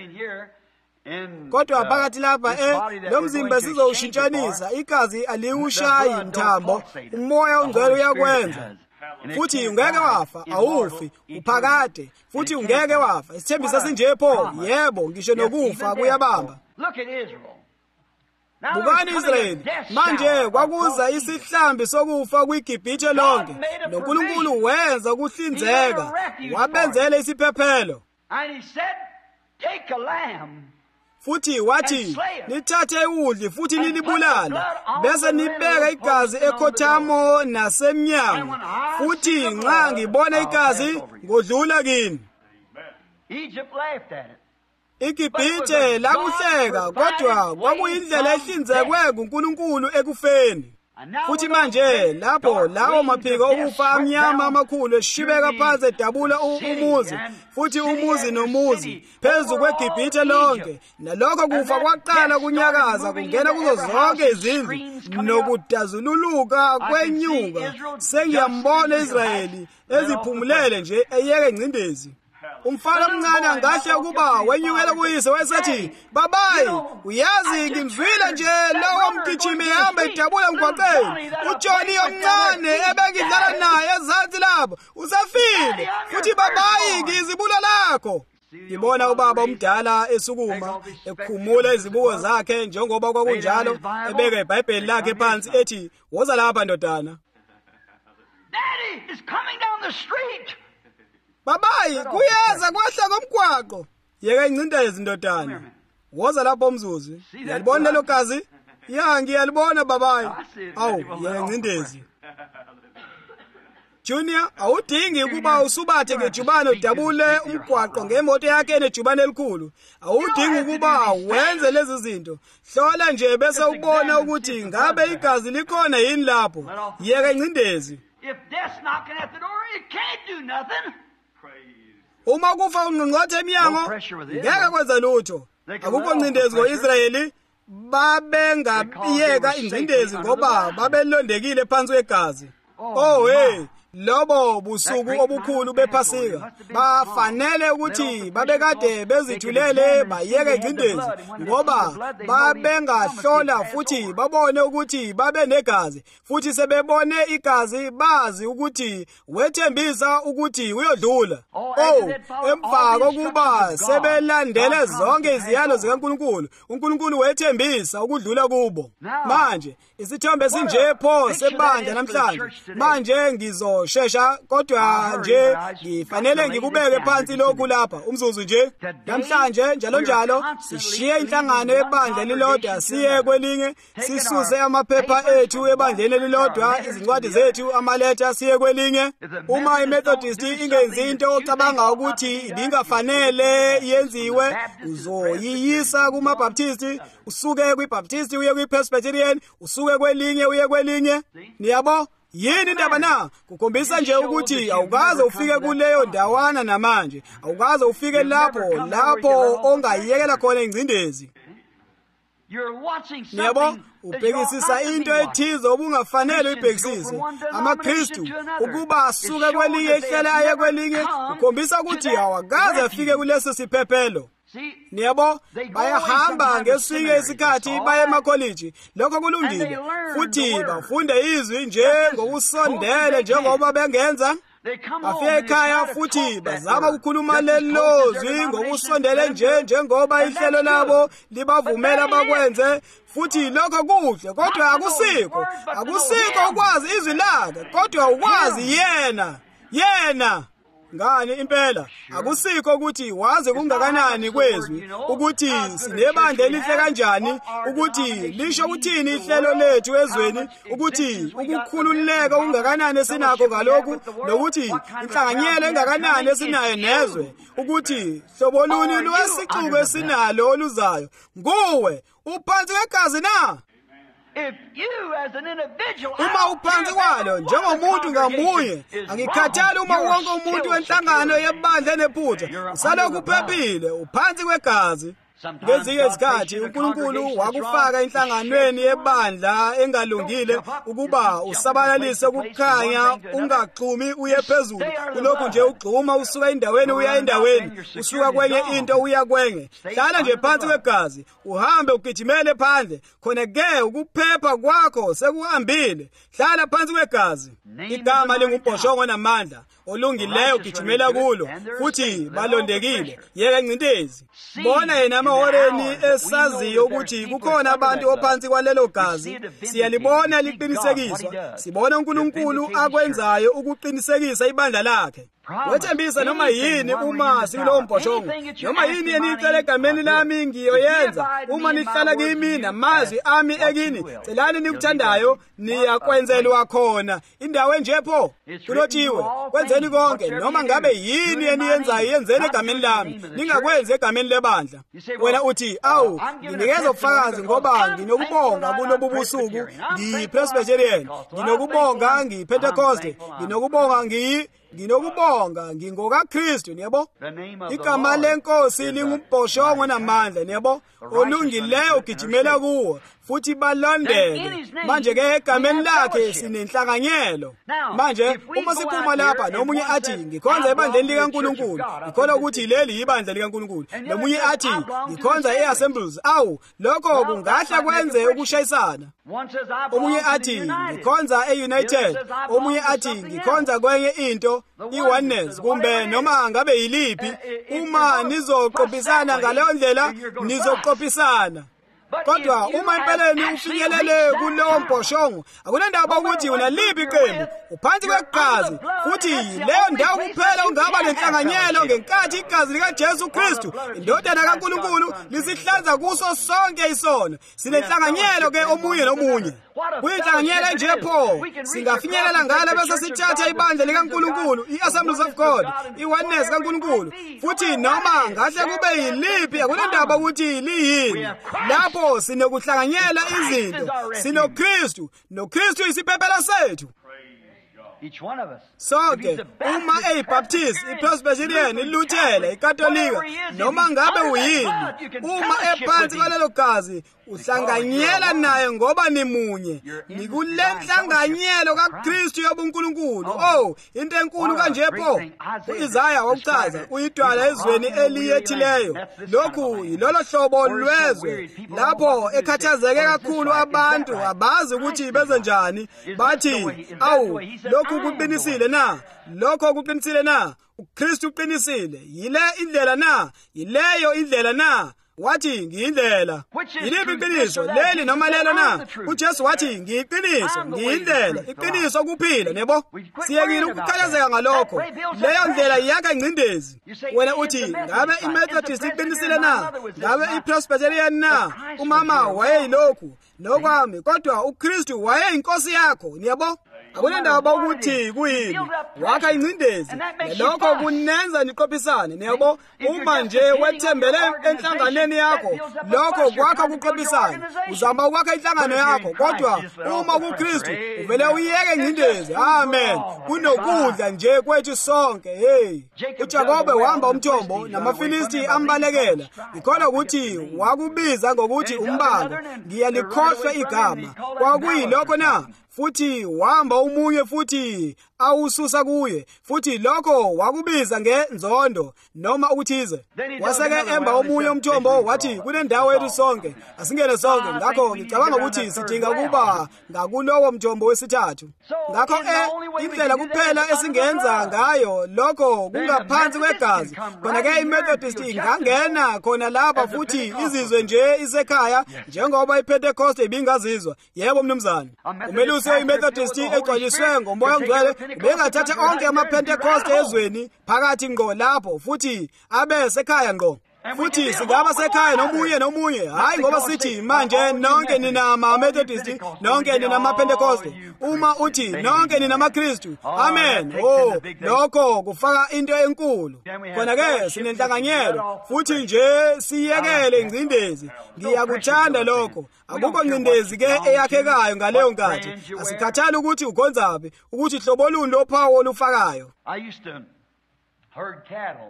Kodwa phakathi lapha lo mzimba sizowushintshanisa, igazi aliwushayi mthambo, umoya ongcwele uyakwenza. Futhi ungeke wafa, awufi, uphakade, futhi ungeke wafa. Isithembiso sinjepho, yebo, ngisho nokufa kuyabamba. Bukani Israyeli, manje kwakuza isihlambi sokufa kwiGibhithe lonke. NoNkulunkulu wenza ukuhlinzeka, wabenzela isiphephelo. futhi wathi nithathe udli futhi nilibulale bese nibeka igazi ekhothamo nasemnyango futhi nxa ngibona igazi ngodlula kini. Egypt laughed at it. iGibhithe lakuhleka kodwa kwakuyindlela ehlinzekwe nguNkulunkulu ekufeni. Futhi manje lapho lawo maphiko okufa amnyama amakhulu eshibeka phansi edabula umuzi futhi umuzi nomuzi phezu kweGibhithe lonke, nalokho kufa kwaqala kunyakaza kungena kuzo zonke izindlu nokudazululuka kwenyuka. Sengiyambona Israyeli eziphumulele nje eyeke ingcindezi. Umfana omncane angahle ukuba wenyukela kuyise wesethi, babayi, uyazi ngimzwile nje lowo mgijimi ehamba edabula emgwaqeni. uJoni omncane ebengidlala naye ezansi lapho usafile, futhi babayi ngizibulo lakho. Ngibona ubaba omdala esukuma ekhumula izibuko zakhe njengoba kwakunjalo, ebeka iBhayibheli lakhe phansi ethi, woza lapha ndodana. Daddy is coming down the street. Babayi, kuyeza kwahla komgwaqo. Yeke ingcindezi ndodana. Woza lapho umzuzu. Yalibona lelo gazi? Ya, ngiyalibona babayi. Awu, yeke ingcindezi. Junior, awudingi ukuba usubathe ngejubane udabule umgwaqo ngemoto yakhe enejubane elikhulu. Awudingi ukuba wenze lezi zinto. Hlola nje bese ubona ukuthi ngabe igazi likhona yini lapho. Yeke ingcindezi. If death's knocking at the door, it can't do nothing. Uma kufa ungqongqothe eminyango ngeke kwenza lutho. Akukho ngcindezi ngoIsrayeli, babengabiyeka ingcindezi ngoba babelondekile phansi kwegazi. Oh hey, lobo busuku obukhulu bePhasika bafanele ukuthi babekade bezithulele bayeke ingcindezi ngoba babengahlola futhi babone ukuthi babe negazi, futhi sebebone igazi bazi ukuthi wethembisa ukuthi uyodlula. Emva kokuba sebelandele zonke iziyalo zikaNkulunkulu, uNkulunkulu wethembisa ukudlula kubo. Manje isithombe sinje pho sebandla namhlanje. Manje ngizoshesha kodwa nje ngifanele ngikubeke phansi lokhu lapha umzuzu nje. Namhlanje njalo sishiye inhlangano yebandla elilodwa siye kwelinye, sisuse amaphepha ethu ebandleni elilodwa, izincwadi zethu amaletha siye kwelinye. Uma iMethodist ingenzi into ocabanga ukuthi ibingafanele yenziwe, uzoyiyisa kumaBaptisti, usuke kwiBaptist uye kwiPresbyterian, usuke kwelinye uye kwelinye. Niyabo? Yini indaba na? Kukhombisa nje ukuthi awukaze ufike kuleyo ndawana namanje. Awukaze ufike lapho ongayiyekela khona ingcindezi. Yebo, ubhekisisa into ethize obungafanele uyibhekisise. AmaKristu ukuba asuke kwelinye ehlala aye kwelinye kukhombisa ukuthi awakaze afike kuleso siphephelo. Niyabo, bayahamba ngesinye isikhathi baye emakoliji. Lokho kulungile. Futhi bafunde izwi nje ngokusondela njengoba bengenza. Bafike ekhaya futhi bazama ukukhuluma lelo zwi ngokusondela njengoba ihlelo labo libavumela bakwenze. Futhi lokho kuhle kodwa akusiko ukwazi izwi lakhe kodwa ukwazi yena. Ngani impela akusiko ukuthi waze kungakanani kwezwi, ukuthi sinebandla elihle kanjani, ukuthi lisho ukuthini ihlelo lethu ezweni, ukuthi ukukhululeka ungakanani sinakho ngalokhu, nokuthi inhlanganyelo engakanani esinayo nezwe, ukuthi hlobo luni lwesixuku esinalo oluzayo. Nguwe uphansi kwegazi na? Uma uphansi kwalo njengomuntu ngamunye, angikhathali uma wonke umuntu wenhlangano yebandla enephutha, usalokhu uphephile uphansi kwegazi. Ngezinye izikhathi uNkulunkulu wakufaka enhlanganweni yebandla engalungile ukuba usabalalise ukukhanya, ungaxhumi uye phezulu. Kulokhu nje ugxuma usuka endaweni uya endaweni, usuka kwenye into uya kwenye. Hlala nje phansi kwegazi, uhambe ugijimele phandle, khona ke ukuphepha kwakho sekuhambile. Hlala phansi kwegazi. Igama lingumbhoshongo namandla, olungileyo gijimela kulo, futhi balondekile. Yeke ingcindezi. Bona yena amahoreni esaziyo ukuthi kukhona abantu ophansi kwalelo gazi. Siyalibona liqinisekiswa. Sibona uNkulunkulu akwenzayo ukuqinisekisa ibandla lakhe. wethembisa noma yini uma sikulowo mbhoshongo, noma yini eniyicela egameni lami ngiyoyenza. Uma nihlala kimi namazwi ami ekini, celani nikuthandayo niyakwenzelwa khona. Indawo enje pho kulotshiwe, kwenzeni konke noma ngabe yini eniyenzayo yenzeni egameni lami, ningakwenzi egameni lebandla. Wena uthi, awu, nginikeza ubufakazi ngoba nginokubonga kulobu busuku ngiyi-Presbyterian, nginokubonga ngiyi-Pentecost, nginokubonga ngingokaKristu, niyabo. Igama lenkosi lingumbhoshongo namandla, niyabo, olungileyo ugijimela kuwo futhi balondele. Manje ke egameni lakhe sinenhlanganyelo. Manje uma siphuma lapha nomunye athi ngikhonza ebandleni likaNkulunkulu, ngikholwa ukuthi leli ibandla likaNkulunkulu, nomunye athi ngikhonza e-Assemblies, awu, lokho kungahla kwenze ukushayisana. Omunye athi ngikhonza e-United, omunye athi ngikhonza kwenye into, i-oneness, kumbe noma ngabe yiliphi. Uma nizoqophisana ngaleyo ndlela nizoqophisana. Kodwa uma empeleni ufinyelele kulowo mbhoshongo, akunandaba ukuthi unaliphi iqembu, uphansi kwegazi, futhi leyo ndawo kuphela ungaba nenhlanganyelo ngenkathi igazi likaJesu Kristu, indodana kaNkulunkulu, lisihlanza kuso sonke isono. Sinenhlanganyelo ke omunye nomunye. Kuyinhlanganyelo nje pho singafinyelela ngale bese sithatha ibandla likaNkulunkulu, i-Assemblies of God, i-oneness kaNkulunkulu, futhi noma ngahle kube yiliphi, akunandaba ukuthi liyini. Lapho sinokuhlanganyela izinto, sinoKristu, noKristu isiphephelo sethu. Sonke, uma eyi-Baptist, i-Presbyterian, iLuthela, iKatolika, noma ngabe uyini, uma ephansi kwalelo gazi, uhlanganyela naye ngoba nimunye. Nikule nhlanganyelo kaKristu yobuNkulunkulu. Oh, into enkulu kanje pho. U-Isaya wakuchaza, uyidwala ezweni eliyethileyo. Lokhu yilolo hlobo lwezwe lapho ekhathazeke kakhulu abantu abazi ukuthi benze njani. Bathi, awu, lokhu kuqinisile na? Lokho kuqinisile na? uKristu uqinisile. Yile indlela na? Yileyo indlela na? Wathi ngiyindlela. Yiliphi iqiniso, leli noma lelo na? uJesu wathi ngiyiqiniso, ngiyindlela, iqiniso kuphila, nebo. Siyekile ukukhathazeka ngalokho. Leyo ndlela yakha ingcindezi. Wena uthi ngabe iMethodist iqinisile na? Ngabe iPresbyterian na? Umama wayeyilokhu nokwami, kodwa uKristu wayeyinkosi yakho, niyabo. Akunandaba ukuthi kuyini, wakha ingcindezi, lokho kunenza niqophisane, niyabo. Uma nje wethembele enhlanganeni yakho, lokho kwakha kuqophisane. Uzama ukwakha inhlangano yakho, kodwa uma kuKristu uvele uyiyeke ingcindezi. Amen. Kunokudla nje kwethu sonke. Hey, uJakobe wahamba umthombo namaFilisti ambalekela. Ngikholwa ukuthi wakubiza ngokuthi umbango, ngiyalikhohlwa igama. Kwakuyilokho na? Futhi wahamba umunye futhi awususa kuye, futhi lokho wakubiza ngenzondo noma ukuthize. Waseke emba omunye umthombo wathi kunendawo yethu sonke, asingene sonke. Ngakho ngicabanga ukuthi sidinga kuba ngakulowo mthombo wesithathu. Ngakho indlela kuphela esingenza ngayo lokho kungaphansi kwegazi. Khona ke iMethodist ingangena khona lapha futhi izizwe nje isekhaya njengoba iPentecost ibingazizwa. Yebo mnumzane, umelusi iMethodist egcwaliswe ngomoya ongcwele bengathatha onke amaPentecost ezweni phakathi ngqo lapho futhi abe sekhaya ngqo. Futhi singaba sekhaya nomunye, hayi ngoba sithi manje nonke nina ama-Methodist, nonke nina ama-Pentecost. Uma uthi nonke nina amaKristu, amen, oh, lokho kufaka into enkulu. Khona ke sinenhlanganyelo, futhi nje siyekele ingcindezi. Ngiyakuthanda lokho. Akukho ngcindezi ke eyakhekayo ngaleyo nkathi. Asikhathali ukuthi ugonzaphi, ukuthi hlobo luni lophawu olufakayo. I used to herd cattle.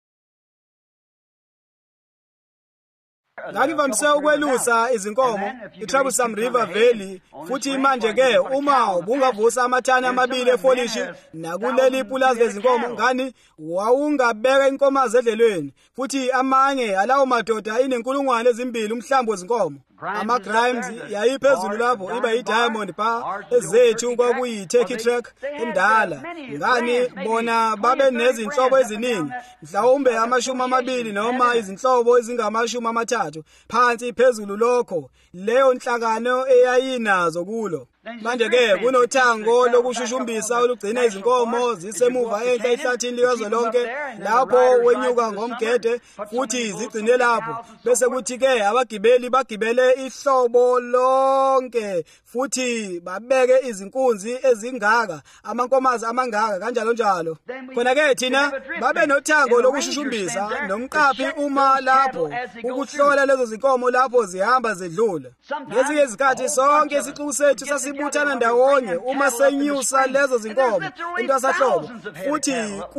Ngakivamise ukwelusa izinkomo iTroublesome River Valley, futhi manje ke uma ubungavusa amathani amabili efolishi nakuleli pulazi lezinkomo ngani wawungabeka inkomazi edlelweni, futhi amanye alawo madoda inenkulungwane ezimbili umhlambi wezinkomo. Ama-Grimes yayiphezulu lapho iba yi-Diamond Bar, ezethu kwakuyi-Turkey Track endala. Ngani bona babe nezinhlobo eziningi, mhlawumbe 20 noma izinhlobo ezingama-30 phansi phezulu lokho leyo nhlangano eyayinazo kulo. Manje-ke kunothango lokushushumbisa olugcina izinkomo zisemuva enhla ehlathini likazwelonke lapho wenyuka ngomgede futhi zigcine lapho. Bese kuthi-ke abagibeli bagibele ihlobo lonke futhi babeke izinkunzi ezingaka, amankomazi amangaka kanjalo njalo. Khona-ke thina babe nothango lokushushumbisa nomqaphi uma lapho ukuhlola lezo zinkomo lapho zihamba zedlula. Ngezinye izikhathi sonke isixuku sethu sasibuthana ndawonye uma senyusa lezo zinkomo intwasahlobo, futhi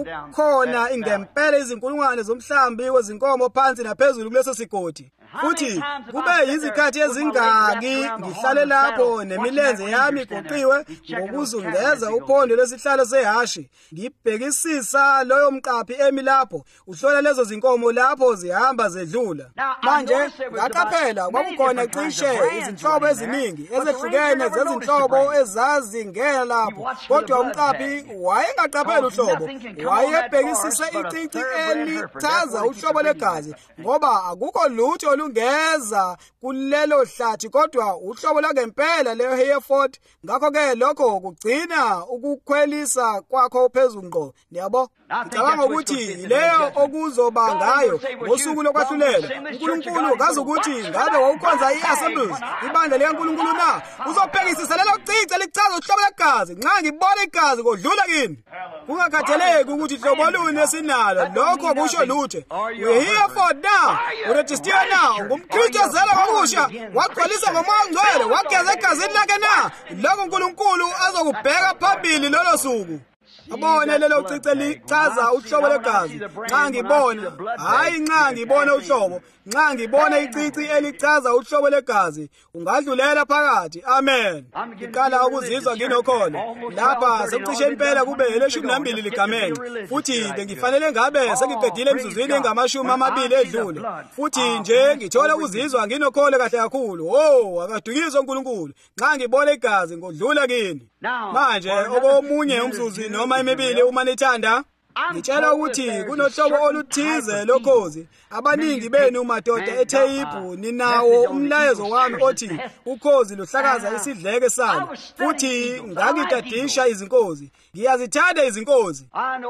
kukhona ingempela izinkulungwane zomhlambi wezinkomo phansi naphezulu kuleso sigodi. Futhi kube yizikhathi ezingaki ngihlale lapho nemilenze yami igoqiwe ngokuzungeza uphondo lwesihlalo sehashi ngibhekisisa loyo mqaphi emi lapho uhlola lezo zinkomo lapho zihamba zedlula. Manje ngaqaphela kwakukhona cishe izinhlobo eziningi ezehlukene zezinhlobo ezazingena lapho, kodwa umqaphi wayengaqapheli uhlobo, wayebhekisisa icici elichaza uhlobo legazi ngoba akukho lutho lungeza kulelo hlathi kodwa uhlobo langempela leyo Hereford. Ngakho-ke lokho kugcina ukukhwelisa kwakho phezulu ngqo. Niyabo, ngicabanga ukuthi leyo okuzoba ngayo ngosuku lokwahlulela. uNkulunkulu kazi ukuthi ngabe wawukhonza i-Assemblies, ibandla likaNkulunkulu na, uzobhekisisa lelo cici elichaza uhlobo legazi. Nxa ngibona igazi kodlula kini, kungakhathaleki ukuthi hlobo luni esinalo, lokho kusho lutho. Uye-Hereford na, urejistiwe na, ngumKristu ozalwa ngokusha, wagcwaliswa ngoMoya oNgcwele, wageza egazini lakhe na, lokho uNkulunkulu azokubheka phambili lolo suku. Abone lelo cici lichaza uhlobo legazi. Nxa ngibona, hayi nxa ngibona uhlobo, nxa ngibona icici elichaza uhlobo legazi, ungadlulela phakathi. Amen. Ngiqala ukuzizwa nginokholo. Lapha sekucishe impela kube ele12 ligamenxe. Futhi bengifanele ngabe sengiqedile emzuzwini engama20 edlule. Futhi nje ngithola ukuzizwa nginokholo kahle kakhulu. Oh, akadukiswe uNkulunkulu. Nxa ngibona igazi ngodlula kini. Manje okomunye umzuzu noma emibili uma nithanda, ngitshela ukuthi kunohlobo oluthize lokhozi. Abaningi benu madoda eTheyibhu ninawo umlayezo wami othi ukhozi luhlakaza isidleke salo, futhi ngakitadisha izinkozi. Ngiyazithanda izinkozi.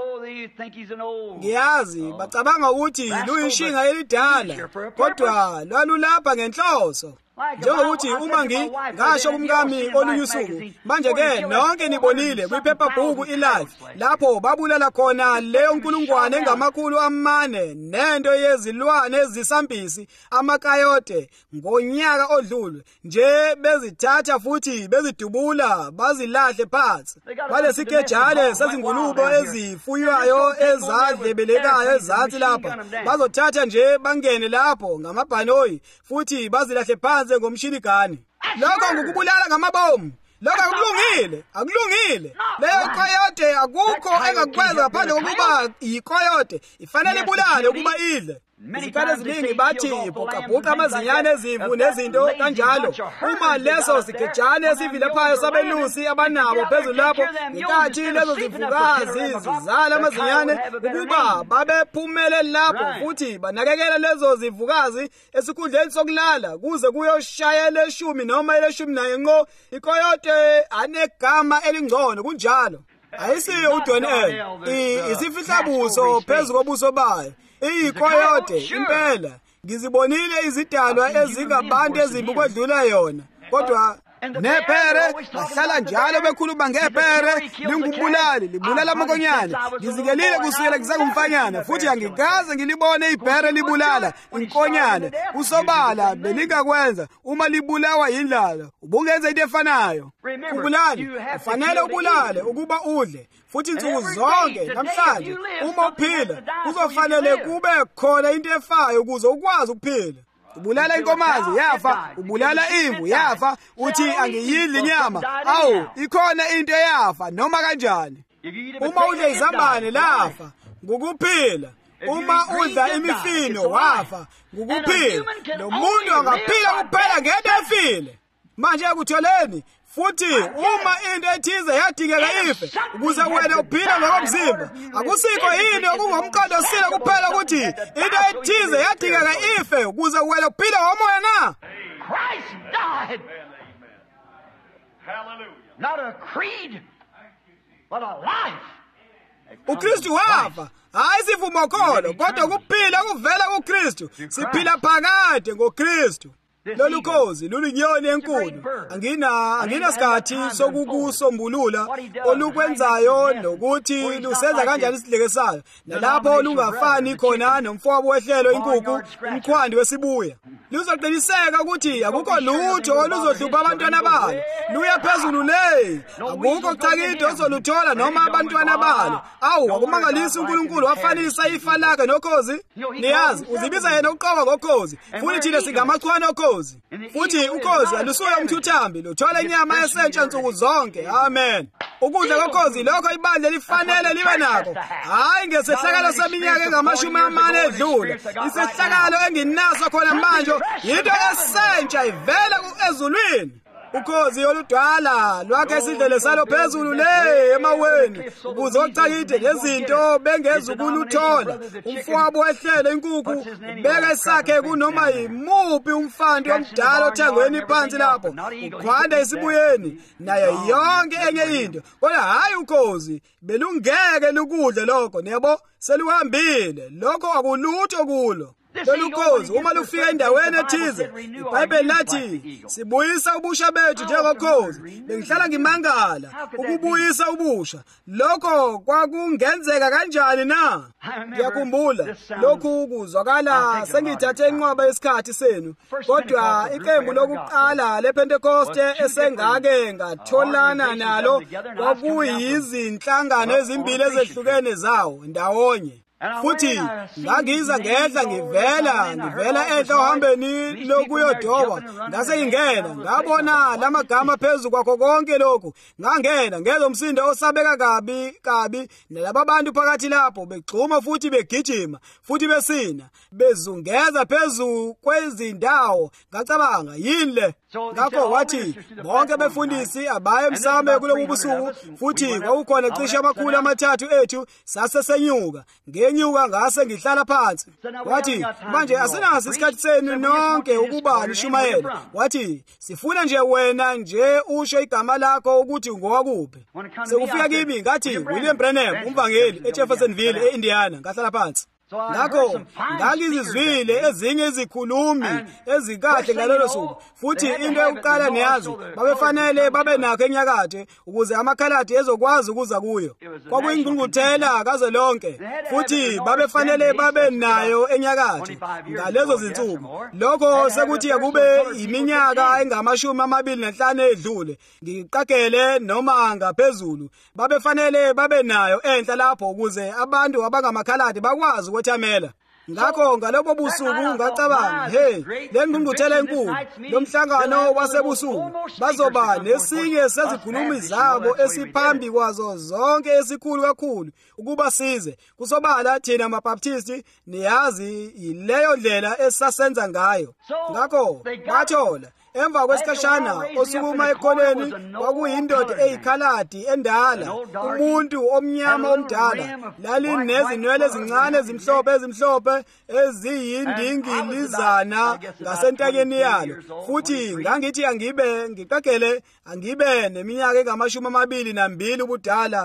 Ngiyazi bacabanga ukuthi luyishinga elidala, kodwa lwalulapha ngenhloso. Njengokuthi uma ngasho kumkami olunye usuku, manje-ke nonke nibonile kwiphephabhuku iLife lapho babulala khona leyo nkulungwane engama400 nento yezilwane ezisambisi amakayote ngonyaka odlule, nje bezithatha futhi bezidubula bazilahle phansi. Balesikejane sezingulube ezifuywayo ezadlebelekayo ezansi lapha, bazothatha nje bangene lapho ngamabhanoyi futhi bazilahle phansi ngomshini gani. Lokho ngokubulala ngamabomu. Lokho akulungile, akulungile. Leyo coyote akukho engakwenza ngaphandle kokuba icoyote ifanele ibulale ukuba idle. Izikhathi eziningi bathi ibhuqabhuqa amazinyane ezimvu nezinto kanjalo. Uma leso sikejane esivilephayo sabelusi abanabo phezulu lapho, ngenkathi lezo zivukazi zizala amazinyane ukuba babephumele lapho futhi banakekela lezo zivukazi esikhundleni sokulala kuze kuyoshayela 10 noma 11 ngqo, ikoyote anegama elingcono kunjalo. Ayisiyo uDonel, isifihlabuso phezu kobuso bayo. Iyikoyote impela. Ngizibonile izidalwa ezingabantu ezimbi kodlula yona. Kodwa nephere bahlala njalo bekhuluma ngephere, lingubulali libulala amakonyane. Ngizikelile kusukela ngisangumfanyana futhi angikaze ngilibone iphere libulala inkonyane. Kusobala belingakwenza uma libulawa yindlala. Ubungenza into efanayo. Kubulali ufanele ubulale ukuba udle. Futhi insuku zonke namhlanje uma uphila kuzofanele kube khona into efayo ukuze ukwazi ukuphila. Ubulala inkomazi yafa, ubulala imvu yafa, uthi angiyidli inyama. Awu, ikhona into eyafa noma kanjani. Uma udla izambane lafa, ngukuphila. Uma udla imifino wafa, ngukuphila. Nomuntu angaphila kuphela ngento efile. Manje akutholeni. Futhi uma into ethize yadingeka ife ukuze wena uphile ngokomzimba, akusikho yini okungomqondosile kuphela ukuthi into ethize yadingeka ife ukuze wena uphile ngomoya na? Christ died. Not a creed, but a life. uKristu wafa, hayi sivumo kholo, kodwa kuphila kuvela kuKristu. Siphila phakade ngoKristu. Lolu khozi lulunyoni enkulu. Angina sikhathi sokukusombulula olukwenzayo nokuthi lusenza kanjani isidlekesayo. Nalapho lungafani khona nomfowabo wehlelo inkukhu, umkhwandi wesibuya. Luzoqiniseka ukuthi akukho lutho oluzohlupha abantwana balo. Luya phezulu le. Akukho kuthakide ozoluthola noma abantwana balo. Awu, akumangalisi uNkulunkulu wafanisa ifa lakhe nokhozi. Niyazi, uzibiza yena uqoka ngokhozi. Futhi thina singamachwane okhozi. Futhi ukhozi alusuye umthuthambi, luthola inyama esentsha nsuku zonke. Amen. Ukudla kokhozi lokho ibandla lifanele libe nakho. Hayi ngesehlakalo seminyaka engama40 edlule. Isehlakalo enginaso khona manje yinto esentsha ivela ezulwini. Ukhozi oludala lwakhe isidlele salo phezulu le emaweni ukuze ocakide ngezinto bengezukuluthola. Umfowabo wehlele inkukhu beka isakhe kunoma yimuphi umfandi omdala othangweni phansi lapho ukhwanda esibuyeni naye yonke enye into. Kodwa hayi ukhozi belungeke lukudle lokho. Niyabo seluhambile lokho akulutho kulo. Lolu khozi uma lufika endaweni ethize, iBhayibheli lathi sibuyisa ubusha bethu njengokhozi. Bengihlala ngimangala ukubuyisa ubusha. Lokho kwakungenzeka kanjani na? Ngiyakhumbula lokhu kuzwakala sengithathe inqwaba yesikhathi senu. Kodwa iqembu lokuqala lePentecoste esengake ngatholana nalo kwakuyizinhlangano ezimbili ezehlukene zawo ndawonye. Futhi ngangiza ngehla ngivela ehla ohambeni lokuyodoba. Ngase ngingena ngabona lamagama phezulu kwakho konke lokhu. Ngangena ngezwe umsindo osabeka kabi nalabo bantu phakathi lapho begxuma futhi begijima futhi besina bezungeza phezulu kwezindawo. Ngacabanga yini le? Ngakho wathi bonke befundisi abaye emsame kulobu busuku. Futhi kwakukhona cishe amakhulu amathathu ethu sasesenyuka. Ngenyuka ngase ngihlala phansi. Wathi manje asenazi isikhathi senu nonke ukuba nishumayele. Wathi sifuna nje wena nje usho igama lakho ukuthi ngowakuphi. Sekufika kimi ngathi William Branham umvangeli eJeffersonville eIndiana. Ngahlala phansi. Ngakho ngangizizwile ezinye izikhulumi ezikahle ngalolo suku. Futhi into yokuqala niyazi babefanele babe nakho enyakathe ukuze amakhaladi ezokwazi ukuza kuyo. Kwakuyingqungquthela kaze lonke. Futhi babefanele babe nayo enyakathe ngalezo zinsuku. Lokho sekuthi akube iminyaka engama25 edlule. Ngiqagele noma ngaphezulu. Babefanele babe nayo enhla lapho ukuze abantu abangamakhaladi bakwazi ukuthamela. Ngakho ngalobo busuku ngacabanga, hey, le ngqungquthela enkulu, lo mhlangano wasebusuku bazoba nesinye sezikhulumi zabo esiphambi kwazo zonke esikhulu kakhulu ukuba size. Kusobala thina amaBaptisti niyazi ileyo ndlela esasenza ngayo. Ngakho bathola emva kwesikhashana osukuma ekhoneni kwakuyindoda eyikhaladi endala, umuntu omnyama omdala, lalinezinwele ezincane ezimhlophe eziyindingilizana ngasentakeni yalo. Futhi ngangithi ngiqagele angibe neminyaka engama22 ubudala,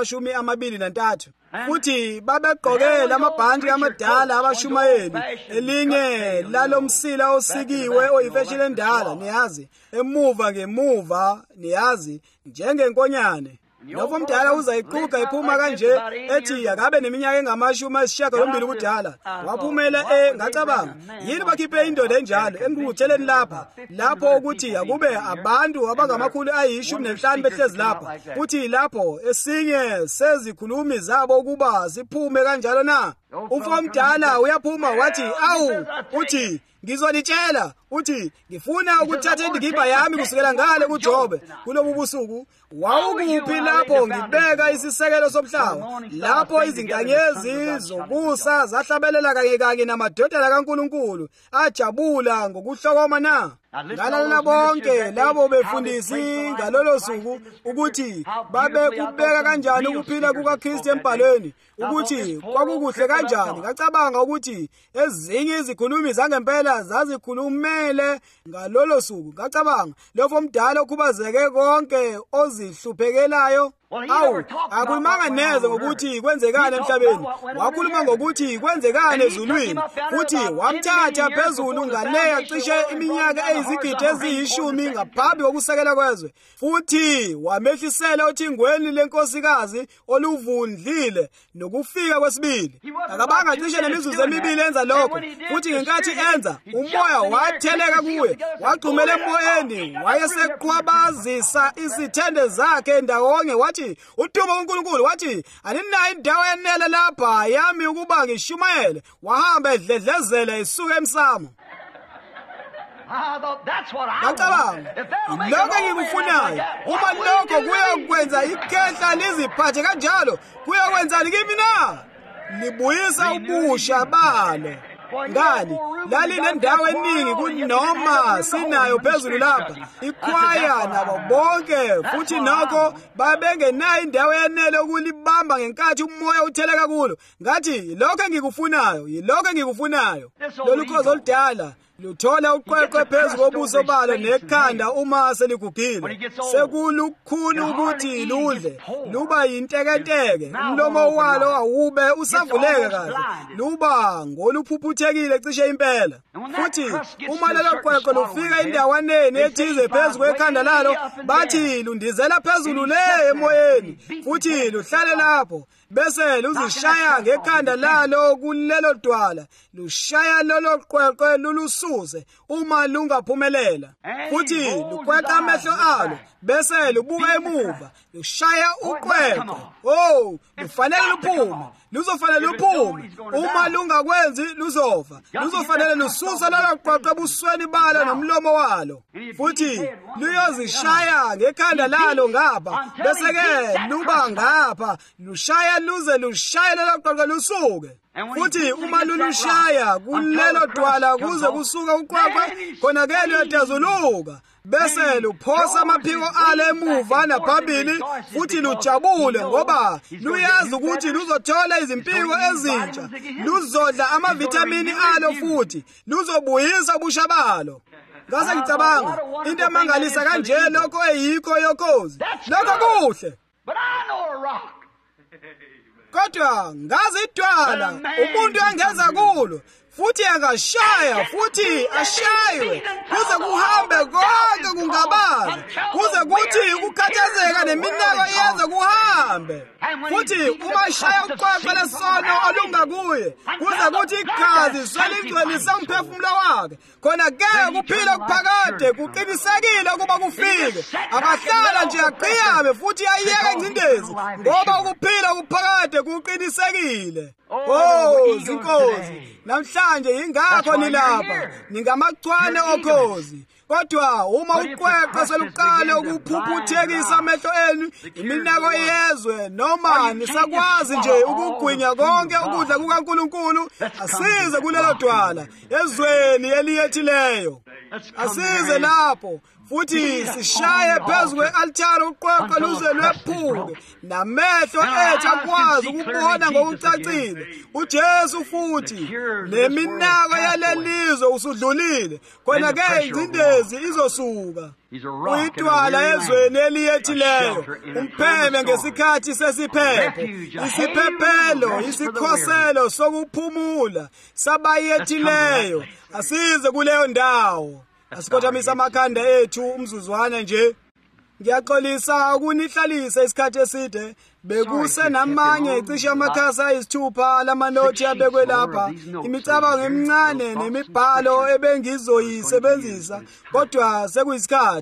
23. Futhi babegqoke lamabhanti amadala abashumayeli, elinye lalomsila osikiwe oyifeshini endala, niyazi, emuva ngemuva, niyazi, njengenkonyane. Lapho mdala uzayiquqa iphuma kanje ethi akabe neminyaka engama80 ubudala. Waphumela ngacabanga, yini bakhiphe indoda enjalo engqungqutheleni lapho ukuthi akube abantu abangama15 behlezi lapha. Futhi lapho esinye sezikhulumi zabo ukuba siphume kanjalo na. Umfo mdala uyaphuma wathi, awu, uthi ngizolitshela, uthi ngifuna ukuthatha indikimba yami kusukela ngale kuJobe. Kulobu busuku wawukuphi lapho ngibeka isisekelo somhlaba, lapho izinkanyezi zokusa zahlabelela kanye namadodana kaNkulunkulu ajabula ngokuhlokoma na? ngalalela bonke labo befundisi ngalolo suku ukuthi babekubeka kanjani ukuphila kukaKristu embhalweni, ukuthi kwakukuhle kanjani. Ngacabanga ukuthi ezinye izikhulumi zangempela zazikhulumele ngalolo suku. Ngacabanga lofo mdala okhubazeke konke ozihluphekelayo, akhulumanga neze ngokuthi kwenzekani emhlabeni, wakhuluma ngokuthi kwenzekani ezulwini, futhi wamthatha phezulu ngaleya cishe iminyaka eyizigidi eziyishumi ngaphambi kokusekela kwezwe, futhi wamehlisela othingweni lenkosikazi oluvundlile nokufika kwesibili. Akabanga cishe nemizuzu emibili enza lokho, futhi ngenkathi enza umoya watheleka kuye, wagxumela emoyeni, wayeseqhwabazisa izithende zakhe ndawonye, wathi udumo uNkulunkulu, wathi aninayo indawo enele lapha yami ukuba ngishumayele, wahamba edledlezela isuka emsamo. Ngacabanga lokho engikufunayo, uma lokho kuyokwenza ikhehla liziphathe kanjalo, kuyokwenzani kimi na? Libuyisa ubusha balo. Ngani lalinendawo eningi kunoma sinayo phezulu lapha, ikhwaya nabo bonke, futhi nokho babengenayo indawo yenele ukulibamba ngenkathi umoya utheleka kulo. Ngathi lokho engikufunayo, yilokho engikufunayo. Lolu khozi oludala luthola uqweqwe phezu kobuso balo nekhanda uma seligugile, sekulukhuni ukuthi ludle, luba yintekenteke, umlomo walo awube usavuleka kahle, luba ngoluphuphethekile cishe impela. Futhi uma lelo qweqwe lufika endawaneni ethize phezu kwekhanda lalo, bathi lundizela phezulu le emoyeni, futhi luhlale lapho, bese luzishaya ngekhanda lalo kulelo dwala, lushaya lolo qweqwe lulususe uma lungaphumelela, futhi luqweqa amehlo alo, bese lubuka emuva, lushaya uqweqwe. Lufanele luphume, luzofanele luphume. Uma lungakwenzi luzofa, luzofanele lususe lolo qweqwe ebusweni balo nomlomo walo, futhi luyozishaya ngekhanda lalo ngapha, bese-ke luba ngapha, lushaya luze lushaya lolo qweqwe lusuke. Futhi uma lulushaya kulelo dwala kuze kusuka uqweqwe, khona-ke luyatezuluka, bese luphosa amaphiko alo emuva naphambili, futhi lujabule ngoba luyazi ukuthi luzothola izimpiko ezintsha, luzodla amavithamini alo, futhi luzobuyisa ubusha balo. Ngase ngicabanga into emangalisa kanje lokho eyikho yokhozi. Lokho kuhle, kodwa ngazi idwala umuntu angeza kulo, futhi angashaya, futhi ashaywe kuze kuhambe konke kungabaza, kuze kuthi ukukhathazeka neminako iyenze kuhambe. Futhi uma shaya uqweqwe lesono olungakuye, kuze kuthi igazi selingcwelisa umphefumulo wakhe, khona-ke kuphila okuphakade kuqinisekile ukuba kufike. Akahlala nje aqhiyame futhi ayeke ingcindezi, ngoba ukuphila okuphakade kuqinisekile. Zinkosi, namhlanje yingakho nilapha, ningamachwane okhozi. Kodwa uma uqweqwe seluqala ukuphuphuthekisa amehlo enu, iminako yezwe, noma nisakwazi nje ukugwinya konke ukudla kukaNkulunkulu, asize kulelo dwala ezweni eliyethileyo. Asize lapho, futhi sishaye phezu kwe-altare uqweqwe luze lwephuke, namehlo ethu akwazi ukubona ngokucacile uJesu, futhi neminako yalelizwe usudlulile, khona-ke ingcindezi izosuka. Uyidwala ezweni eliyethileyo, umpheme ngesikhathi sesiphepho, isiphephelo, isikhoselo sokuphumula sabayethileyo. Asize kuleyo ndawo. Asikhothamisa amakhanda ethu umzuzwana nje. Ngiyaxolisa ukunihlalisa isikhathi eside. Bekuse namanye cishe amakhasi ayisithupha lamanothi abekwe lapha, imicabango emincane nemibhalo ebengizoyisebenzisa, kodwa sekuyisikhathi.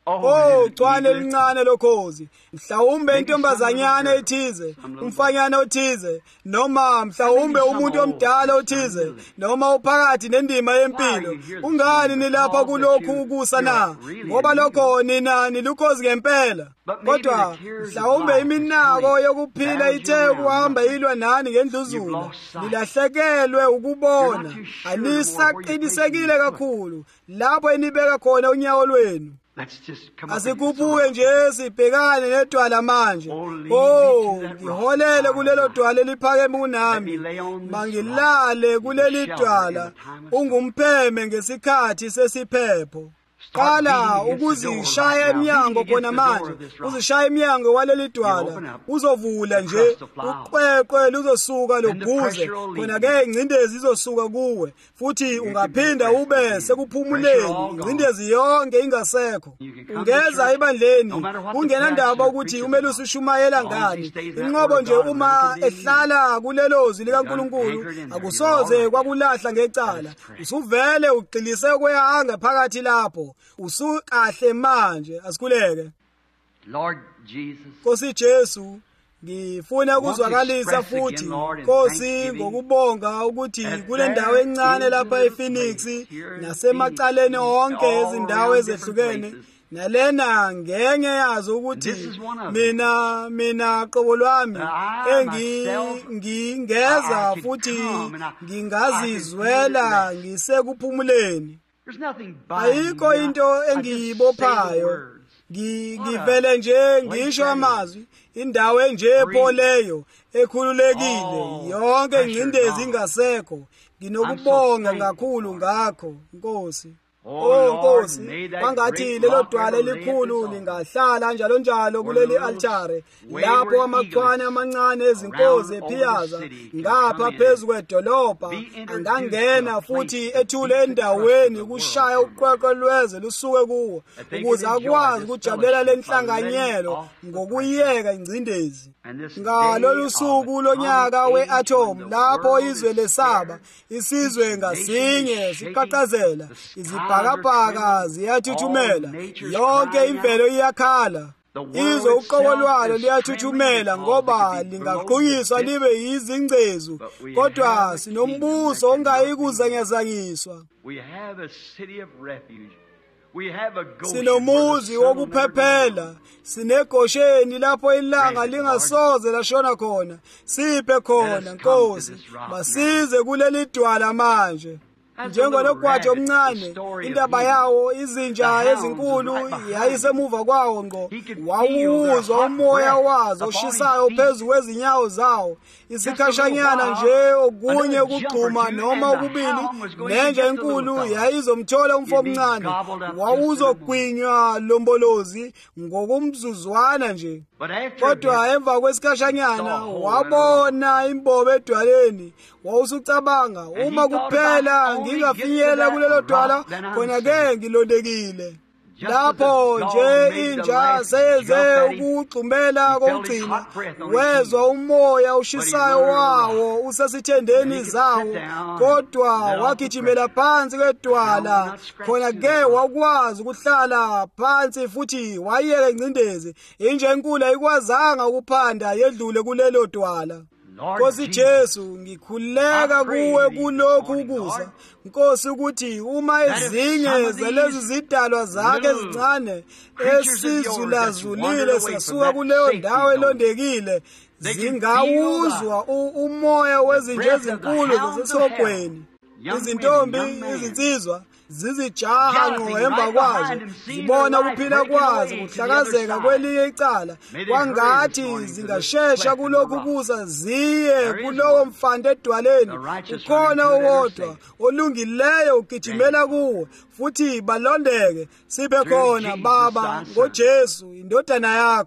Oh, cwane elincane lokhozi. Mhlawumbe intombazanyana ethize, umfanyana othize, noma mhlawumbe umuntu omdala othize, noma uphakathi nendima yempilo. Ungani nilapha kulokhu ukusa na? Ngoba lokho nina nilukhozi ngempela. Kodwa mhlawumbe iminako yokuphila ithe ukuhamba ilwa nani ngendluzula. Nilahlekelwe ukubona. Anisaqinisekile kakhulu lapho enibeka khona unyawo lwenu. Asikubuke nje sibhekane nedwala manje. Oh, ngiholele kulelo dwala eliphakeme kunami. Mangilale kuleli dwala ungumpheme ngesikhathi sesiphepho. Qala ukuzishaya eminyango khona manje. Uzishaya eminyango waleli dwala. Uzovula nje uqweqwe luzosuka lobhuze. Khona ke ingcindezi izosuka kuwe. Futhi ungaphinda ube sekuphumuleni. Ingcindezi yonke ingasekho. Ungeza ebandleni. Kungena ndaba ukuthi umele usishumayela ngani. Inqobo nje uma ehlala kulelozwi likaNkulunkulu akusoze kwakulahla ngecala. Usuvele uqilise kweyanga phakathi lapho. Usukahle manje asikuleke. Lord Jesus, Nkosi Jesu, ngifuna ukuzwakalisa futhi Nkosi ngokubonga ukuthi kule ndawo encane lapha ePhoenix nasemacaleni onke ezindawo ezehlukene nalena ngenye yazo ukuthi mina qobo lwami ngingeza futhi ngingazizwela ngisekuphumuleni. Ayikho into engiyibophayo. Ngivele nje ngisho amazwi indawo enje pholeyo ekhululekile yonke ingcindezi ingasekho. Nginokubonga kakhulu ngakho Nkosi. Oh Nkosi, bangathi lelo dwala elikhulu lingahlala njalo njalo kuleli altare lapho amachwane amancane ezinkozi ephiyaza ngapha phezulu kwedolobha angangena futhi ethule endaweni kushaya uqweqwe lweze lusuke kuwo ukuze akwazi ukujabulela lenhlanganyelo ngokuyeka ingcindezi. Ngalolu suku lonyaka we-atom lapho izwe lesaba isizwe ngasinye siqhaqhazela izibhakabhaka ziyathuthumela yonke imvelo iyakhala. Izwe uqobo lwalo liyathuthumela ngoba lingaqhuyiswa libe yizingcezu kodwa sinombuso ongayikuzengezanyiswa. Sinomuzi wokuphephela, sineGosheni lapho ilanga lingasoze lashona khona. Siphe khona Nkosi, basize kuleli dwala manje. Njengologwaja omncane indaba yawo izinja ezinkulu yayisemuva kwawo ngqo. Wawuzwa umoya wazo oshisayo phezu kwezinyawo zawo. Isikhashanyana nje okunye ukugxuma noma ukubili nenje enkulu yayizomthola umfo omncane. Wawuzogwinywa lombolozi ngokumzuzwana nje. Kodwa emva kwesikhashanyana wabona imbobo edwaleni. Wawusucabanga uma kuphela ngingafinyela kulelo dwala khona ke ngilondekile. Lapho nje inja seze ukugxumela kokugcina wezwa umoya ushisayo wawo usesithendeni zawo kodwa wagijimela phansi kwedwala khona ke wakwazi ukuhlala phansi futhi wayeka ingcindezi inje enkulu ayikwazanga ukuphanda yedlule kulelo dwala. Nkosi Jesu, ngikhuleka kuwe kulokhu ukusa. Nkosi ukuthi uma ezinye zalezi zidalwa zakhe ezincane esizulazulile sasuka kuleyo ndawo elondekile zingawuzwa umoya wezinje ezinkulu zasesogweni. Izintombi, izinsizwa zizijaha ngqo emva kwazo zibona ukuphila kwazo kuhlakazeka kwelinye icala kwangathi zingashesha kulokhu kusa ziye kulowo mfande edwaleni. Ukhona owodwa olungileyo ugijimela kuwo futhi balondeke. Siphe khona Baba ngoJesu indodana yakho.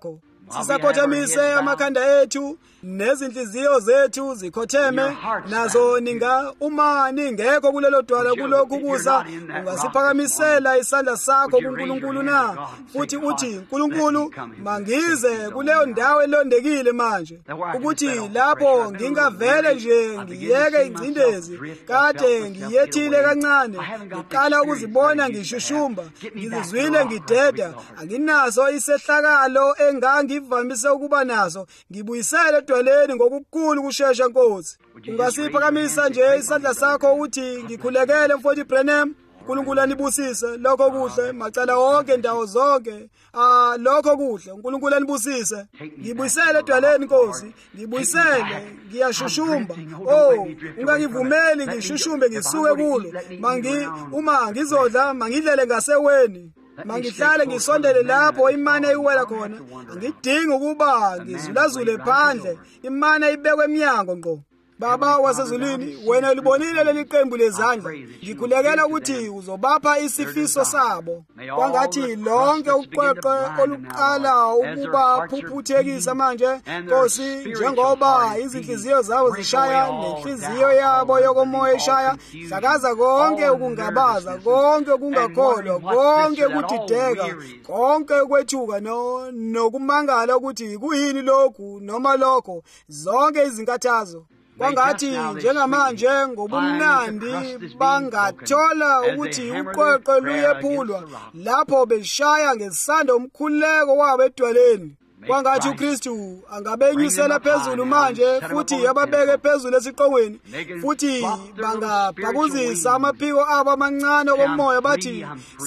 sisakhothamise amakhanda ethu nezinhliziyo zethu zikhotheme nazo uma ningekho kulelo dwala kulokhu kuza ungasiphakamisela isandla sakho kuNkulunkulu na futhi uthi Nkulunkulu mangize kuleyo ndawo elondekile manje ukuthi lapho ngingavele nje ngiyeke ingcindezi kade ngiyethile kancane ngiqala ukuzibona ngishushumba ngizizwile ngideda anginaso isehlakalo engangivamise ukuba nazo ngibuyisele edwaleni ngokukhulu kushesha Nkosi ungasiphakamisa nje isandla sakho uthi ngikhulekele mfowethu Branham uNkulunkulu anibusise lokho kuhle macala wonke ndawo zonke lokho kuhle uNkulunkulu anibusise ngibuyisele edwaleni Nkosi ngibuyisele ngiyashushumba ungangivumeli ngishushumbe ngisuke kulo uma ngizodla mangidlele ngaseweni mangihlale ngisondele lapho imana iwela khona angidingi ukuba ngizulazule phandle imana ibekwe eminyango ngqo Baba wasezulwini wena ulibonile leli qembu lezandla ngikhulekela ukuthi uzobapha isifiso sabo kwangathi lonke uqweqwe oluqala ukuba phuphuthekisa manje Nkosi njengoba izinhliziyo zabo zishaya nenhliziyo yabo yokomoya ishaya hlakaza konke ukungabaza konke ukungakholwa konke ukudideka konke ukwethuka nokumangala ukuthi kuyini lokhu noma lokho zonke izinkathazo kwangathi njengamanje ngobumnandi bangathola ukuthi uqweqwe luyephulwa lapho beshaya ngesando umkhuleko wabo edwaleni kwangathi uKristu angabenyusela phezulu manje futhi ababeke phezulu esiqongweni futhi bangabhakuzisa amaphiko abo amancane okomoya bathi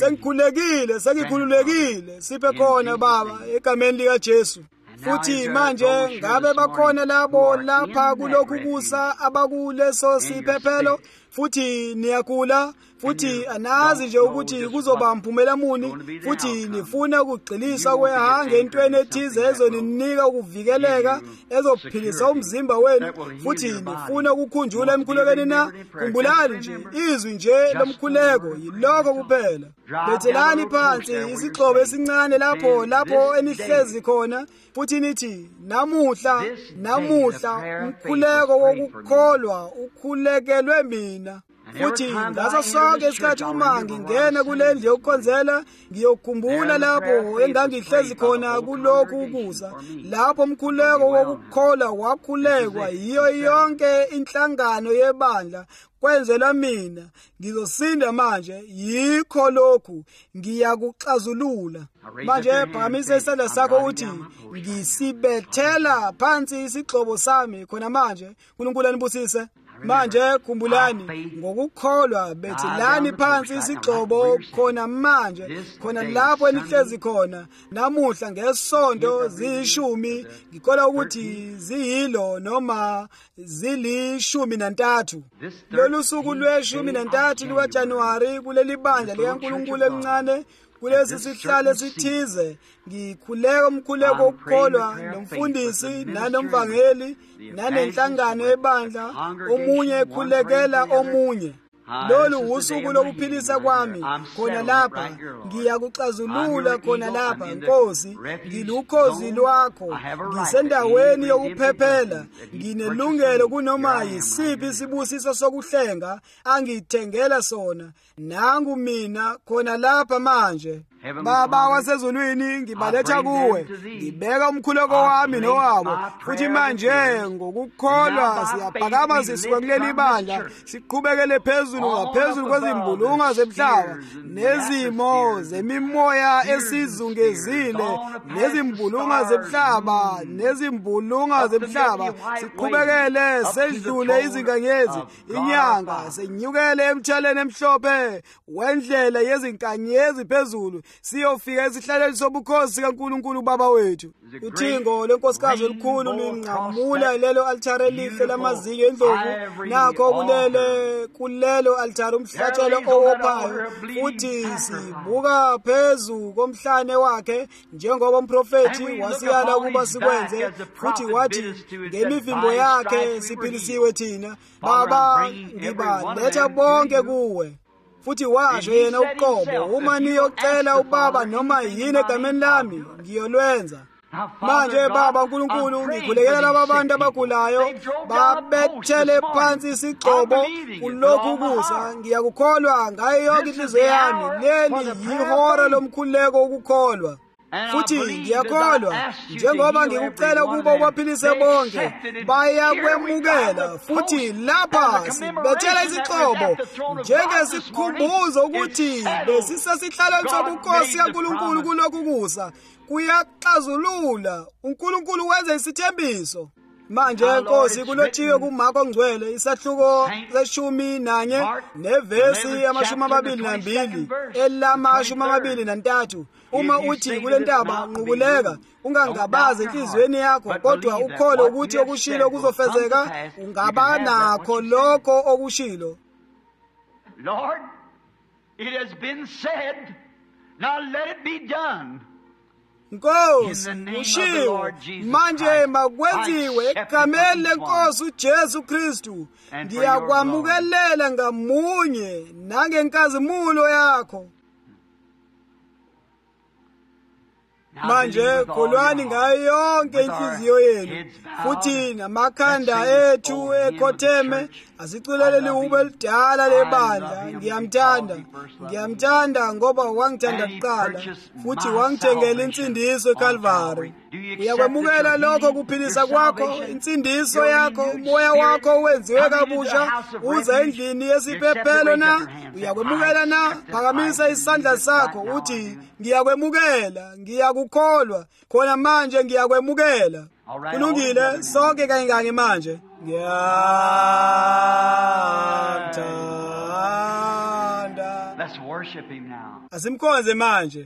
sengikhululekile siphe khona Baba egameni lika Jesu futhi manje ngabe bakhona labo lapha kulokhu kusa abakuleso siphephelo futhi niyakula futhi anazi nje ukuthi kuzoba mphumela muni futhi nifuna ukugxilisa kwehange entweni ethize ezoninika ukuvikeleka ezophilisa umzimba wenu futhi nifuna ukukhunjula emkhulekweni na kumbulani nje izwi nje lomkhuleko yiloko kuphela bethelani phansi isixhobo esincane lapho enihlezi khona futhi nithi namuhla umkhuleko wokukholwa ukhulekelwe mina futhi ngaso sonke isikhathi uma ngingena kule ndlu yokukhonzela ngiyokhumbula lapho engangihlezi khona kulokhu ukuza lapho umkhuleko wokukholwa wakhulekwa yiyo yonke inhlangano yebandla kwenzela mina ngizosinda manje yikho lokhu ngiyakuxazulula manje phakamisa isandla sakho uthi ngisibethela phansi isigxobo sami khona manje uNkulunkulu anibusise manje khumbulani ngokukholwa bethelani phansi isigxobo khona manje khona lapho enihlezi khona namuhla ngesonto ziyishumi ngikholwa ukuthi ziyilo noma zili13 lolu suku lwe13 lukaJanuwari kuleli bandla likaNkulunkulu emncane kulesi sihlalo esithize ngikhuleka umkhuleko wokukholwa nomfundisi nanomvangeli nanenhlangano yebandla omunye ekhulekela omunye lolu usuku lokuphilisa kwami khona lapha ngiyakuxazulula khona lapha Nkosi ngilukhozi lwakho ngisendaweni yokuphephela nginelungelo kunoma yisiphi isibusiso sokuhlenga angithengela sona nangu mina khona lapha manje Baba wasezulwini ngibaletha kuwe ngibeka umkhuleko wami nowabo futhi manje ngokukholwa siyaphakama sisuka kuleli bandla siqhubekele phezulu ngaphezulu kwezimbulunga zemhlaba nezimo zemimoya esizungezile nezimbulunga zemhlaba siqhubekele sedlule izinkanyezi inyanga senyukele emtshaleni emhlophe wendlela yezinkanyezi phezulu siyofika esihlalweni sobukhosi kaNkulunkulu Baba wethu uthingo lenkosikazi elikhulu linqamula lelo altare elihle lamazinyo endlovu nakho kulelo altare umhlatshelo owophayo futhi sibuka phezu komhlane wakhe njengoba umprofeti wasiyala ukuba sikwenze futhi wathi ngemivimbo yakhe siphilisiwe thina Baba ngibaletha bonke kuwe futhi washo yena uqobo uma niyocela uBaba noma yini egameni lami ngiyolwenza manje Baba uNkulunkulu ngikhulekela laba bantu abagulayo babethele phansi isigcobo kulokhu kusa ngiyakukholwa ngayo yonke inhliziyo yami leli yihora lomkhuleko ukukholwa futhi ngiyakholwa njengoba ngikucela ukuba ubaphilise bonke bayakwemukela futhi lapha sibethela izixhobo njengesikhumbuzo ukuthi besisesihlalweni sobukhosi kaNkulunkulu kulokhu kusa kuyaxazulula uNkulunkulu wenza isithembiso manje Nkosi kulotshiwe kuMarko ongcwele isahluko se-11 nevesi 22 elama-23 uma uthi kule ntaba nqukuleka ungangabazi enhliziyweni yakho kodwa ukhole ukuthi okushilo kuzofezeka ungaba nakho lokho okushilo. Lord, it has been said, now let it be done. Nkosi ushiwo manje makwenziwe egameni lenkosi uJesu Kristu ngiyakwamukelela ngamunye nangenkazimulo yakho. Manje kholwani ngayo yonke inhliziyo yenu futhi namakhanda ethu ekhotheme asiculelele ube lidala lebandla. Ngiyamthanda ngoba wangithanda kuqala futhi wangithengela insindiso eCalvary. Uyakwemukela lokho kuphilisa kwakho insindiso yakho umoya wakho wenziwe kabusha uze endlini yesiphephelo na uyakwemukela na phakamisa isandla sakho uthi ngiyakwemukela ngiyakukholwa khona manje ngiyakwemukela. Kulungile sonke kanye manje ngiyamthanda. Let's worship him now. Asimkhonze manje.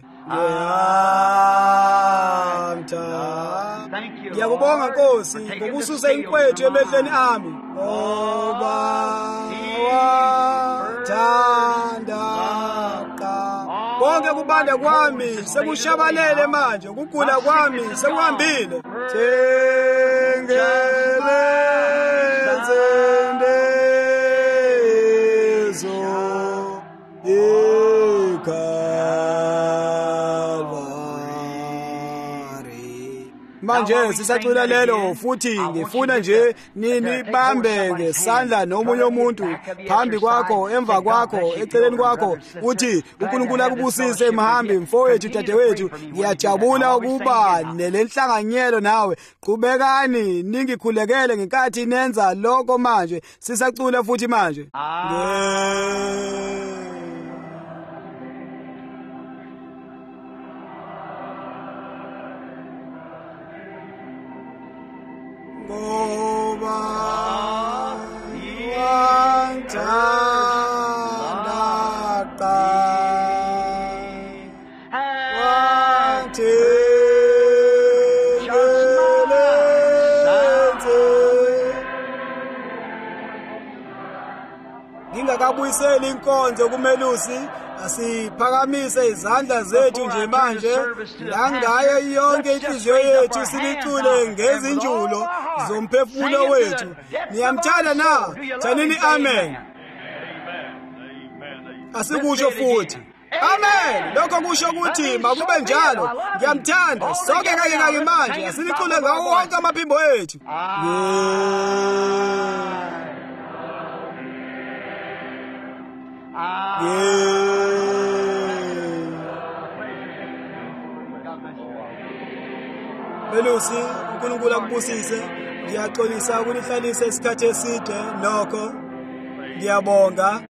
Ngiyakubonga Nkosi ngokususa inkwethu emehlweni ami ngoba wathanda konke kubanda kwami sekushabalele manje ukugula kwami sekuhambile. Manje sisacula lelo futhi ngifuna nje nini bambe ngesandla nomunye umuntu phambi kwakho emva kwakho eceleni kwakho uthi uNkulunkulu akubusise mhambi mfowethu dadewethu ngiyajabula ukuba nelenhlanganyelo nawe qhubekani ningikhulekele ngenkathi nenza lokho manje sisacula futhi manje ngoba wathanda ngingakabuyiseli inkonzo kumelusi asiphakamise izandla zethu nje manje langayo yonke inhliziyo yethu silicule ngezinjulo zomphefumulo wethu. Niyamthanda na? Thanini amen. Asikusho futhi amen. Lokho kusho ukuthi makube njalo. Ngiyamthanda sonke kanye manje asilicule ngawo wonke amaphimbo ethu. Melusi uNkulunkulu akubusise. Ngiyaxolisa ukunihlalisa isikhathi eside nokho. Ngiyabonga.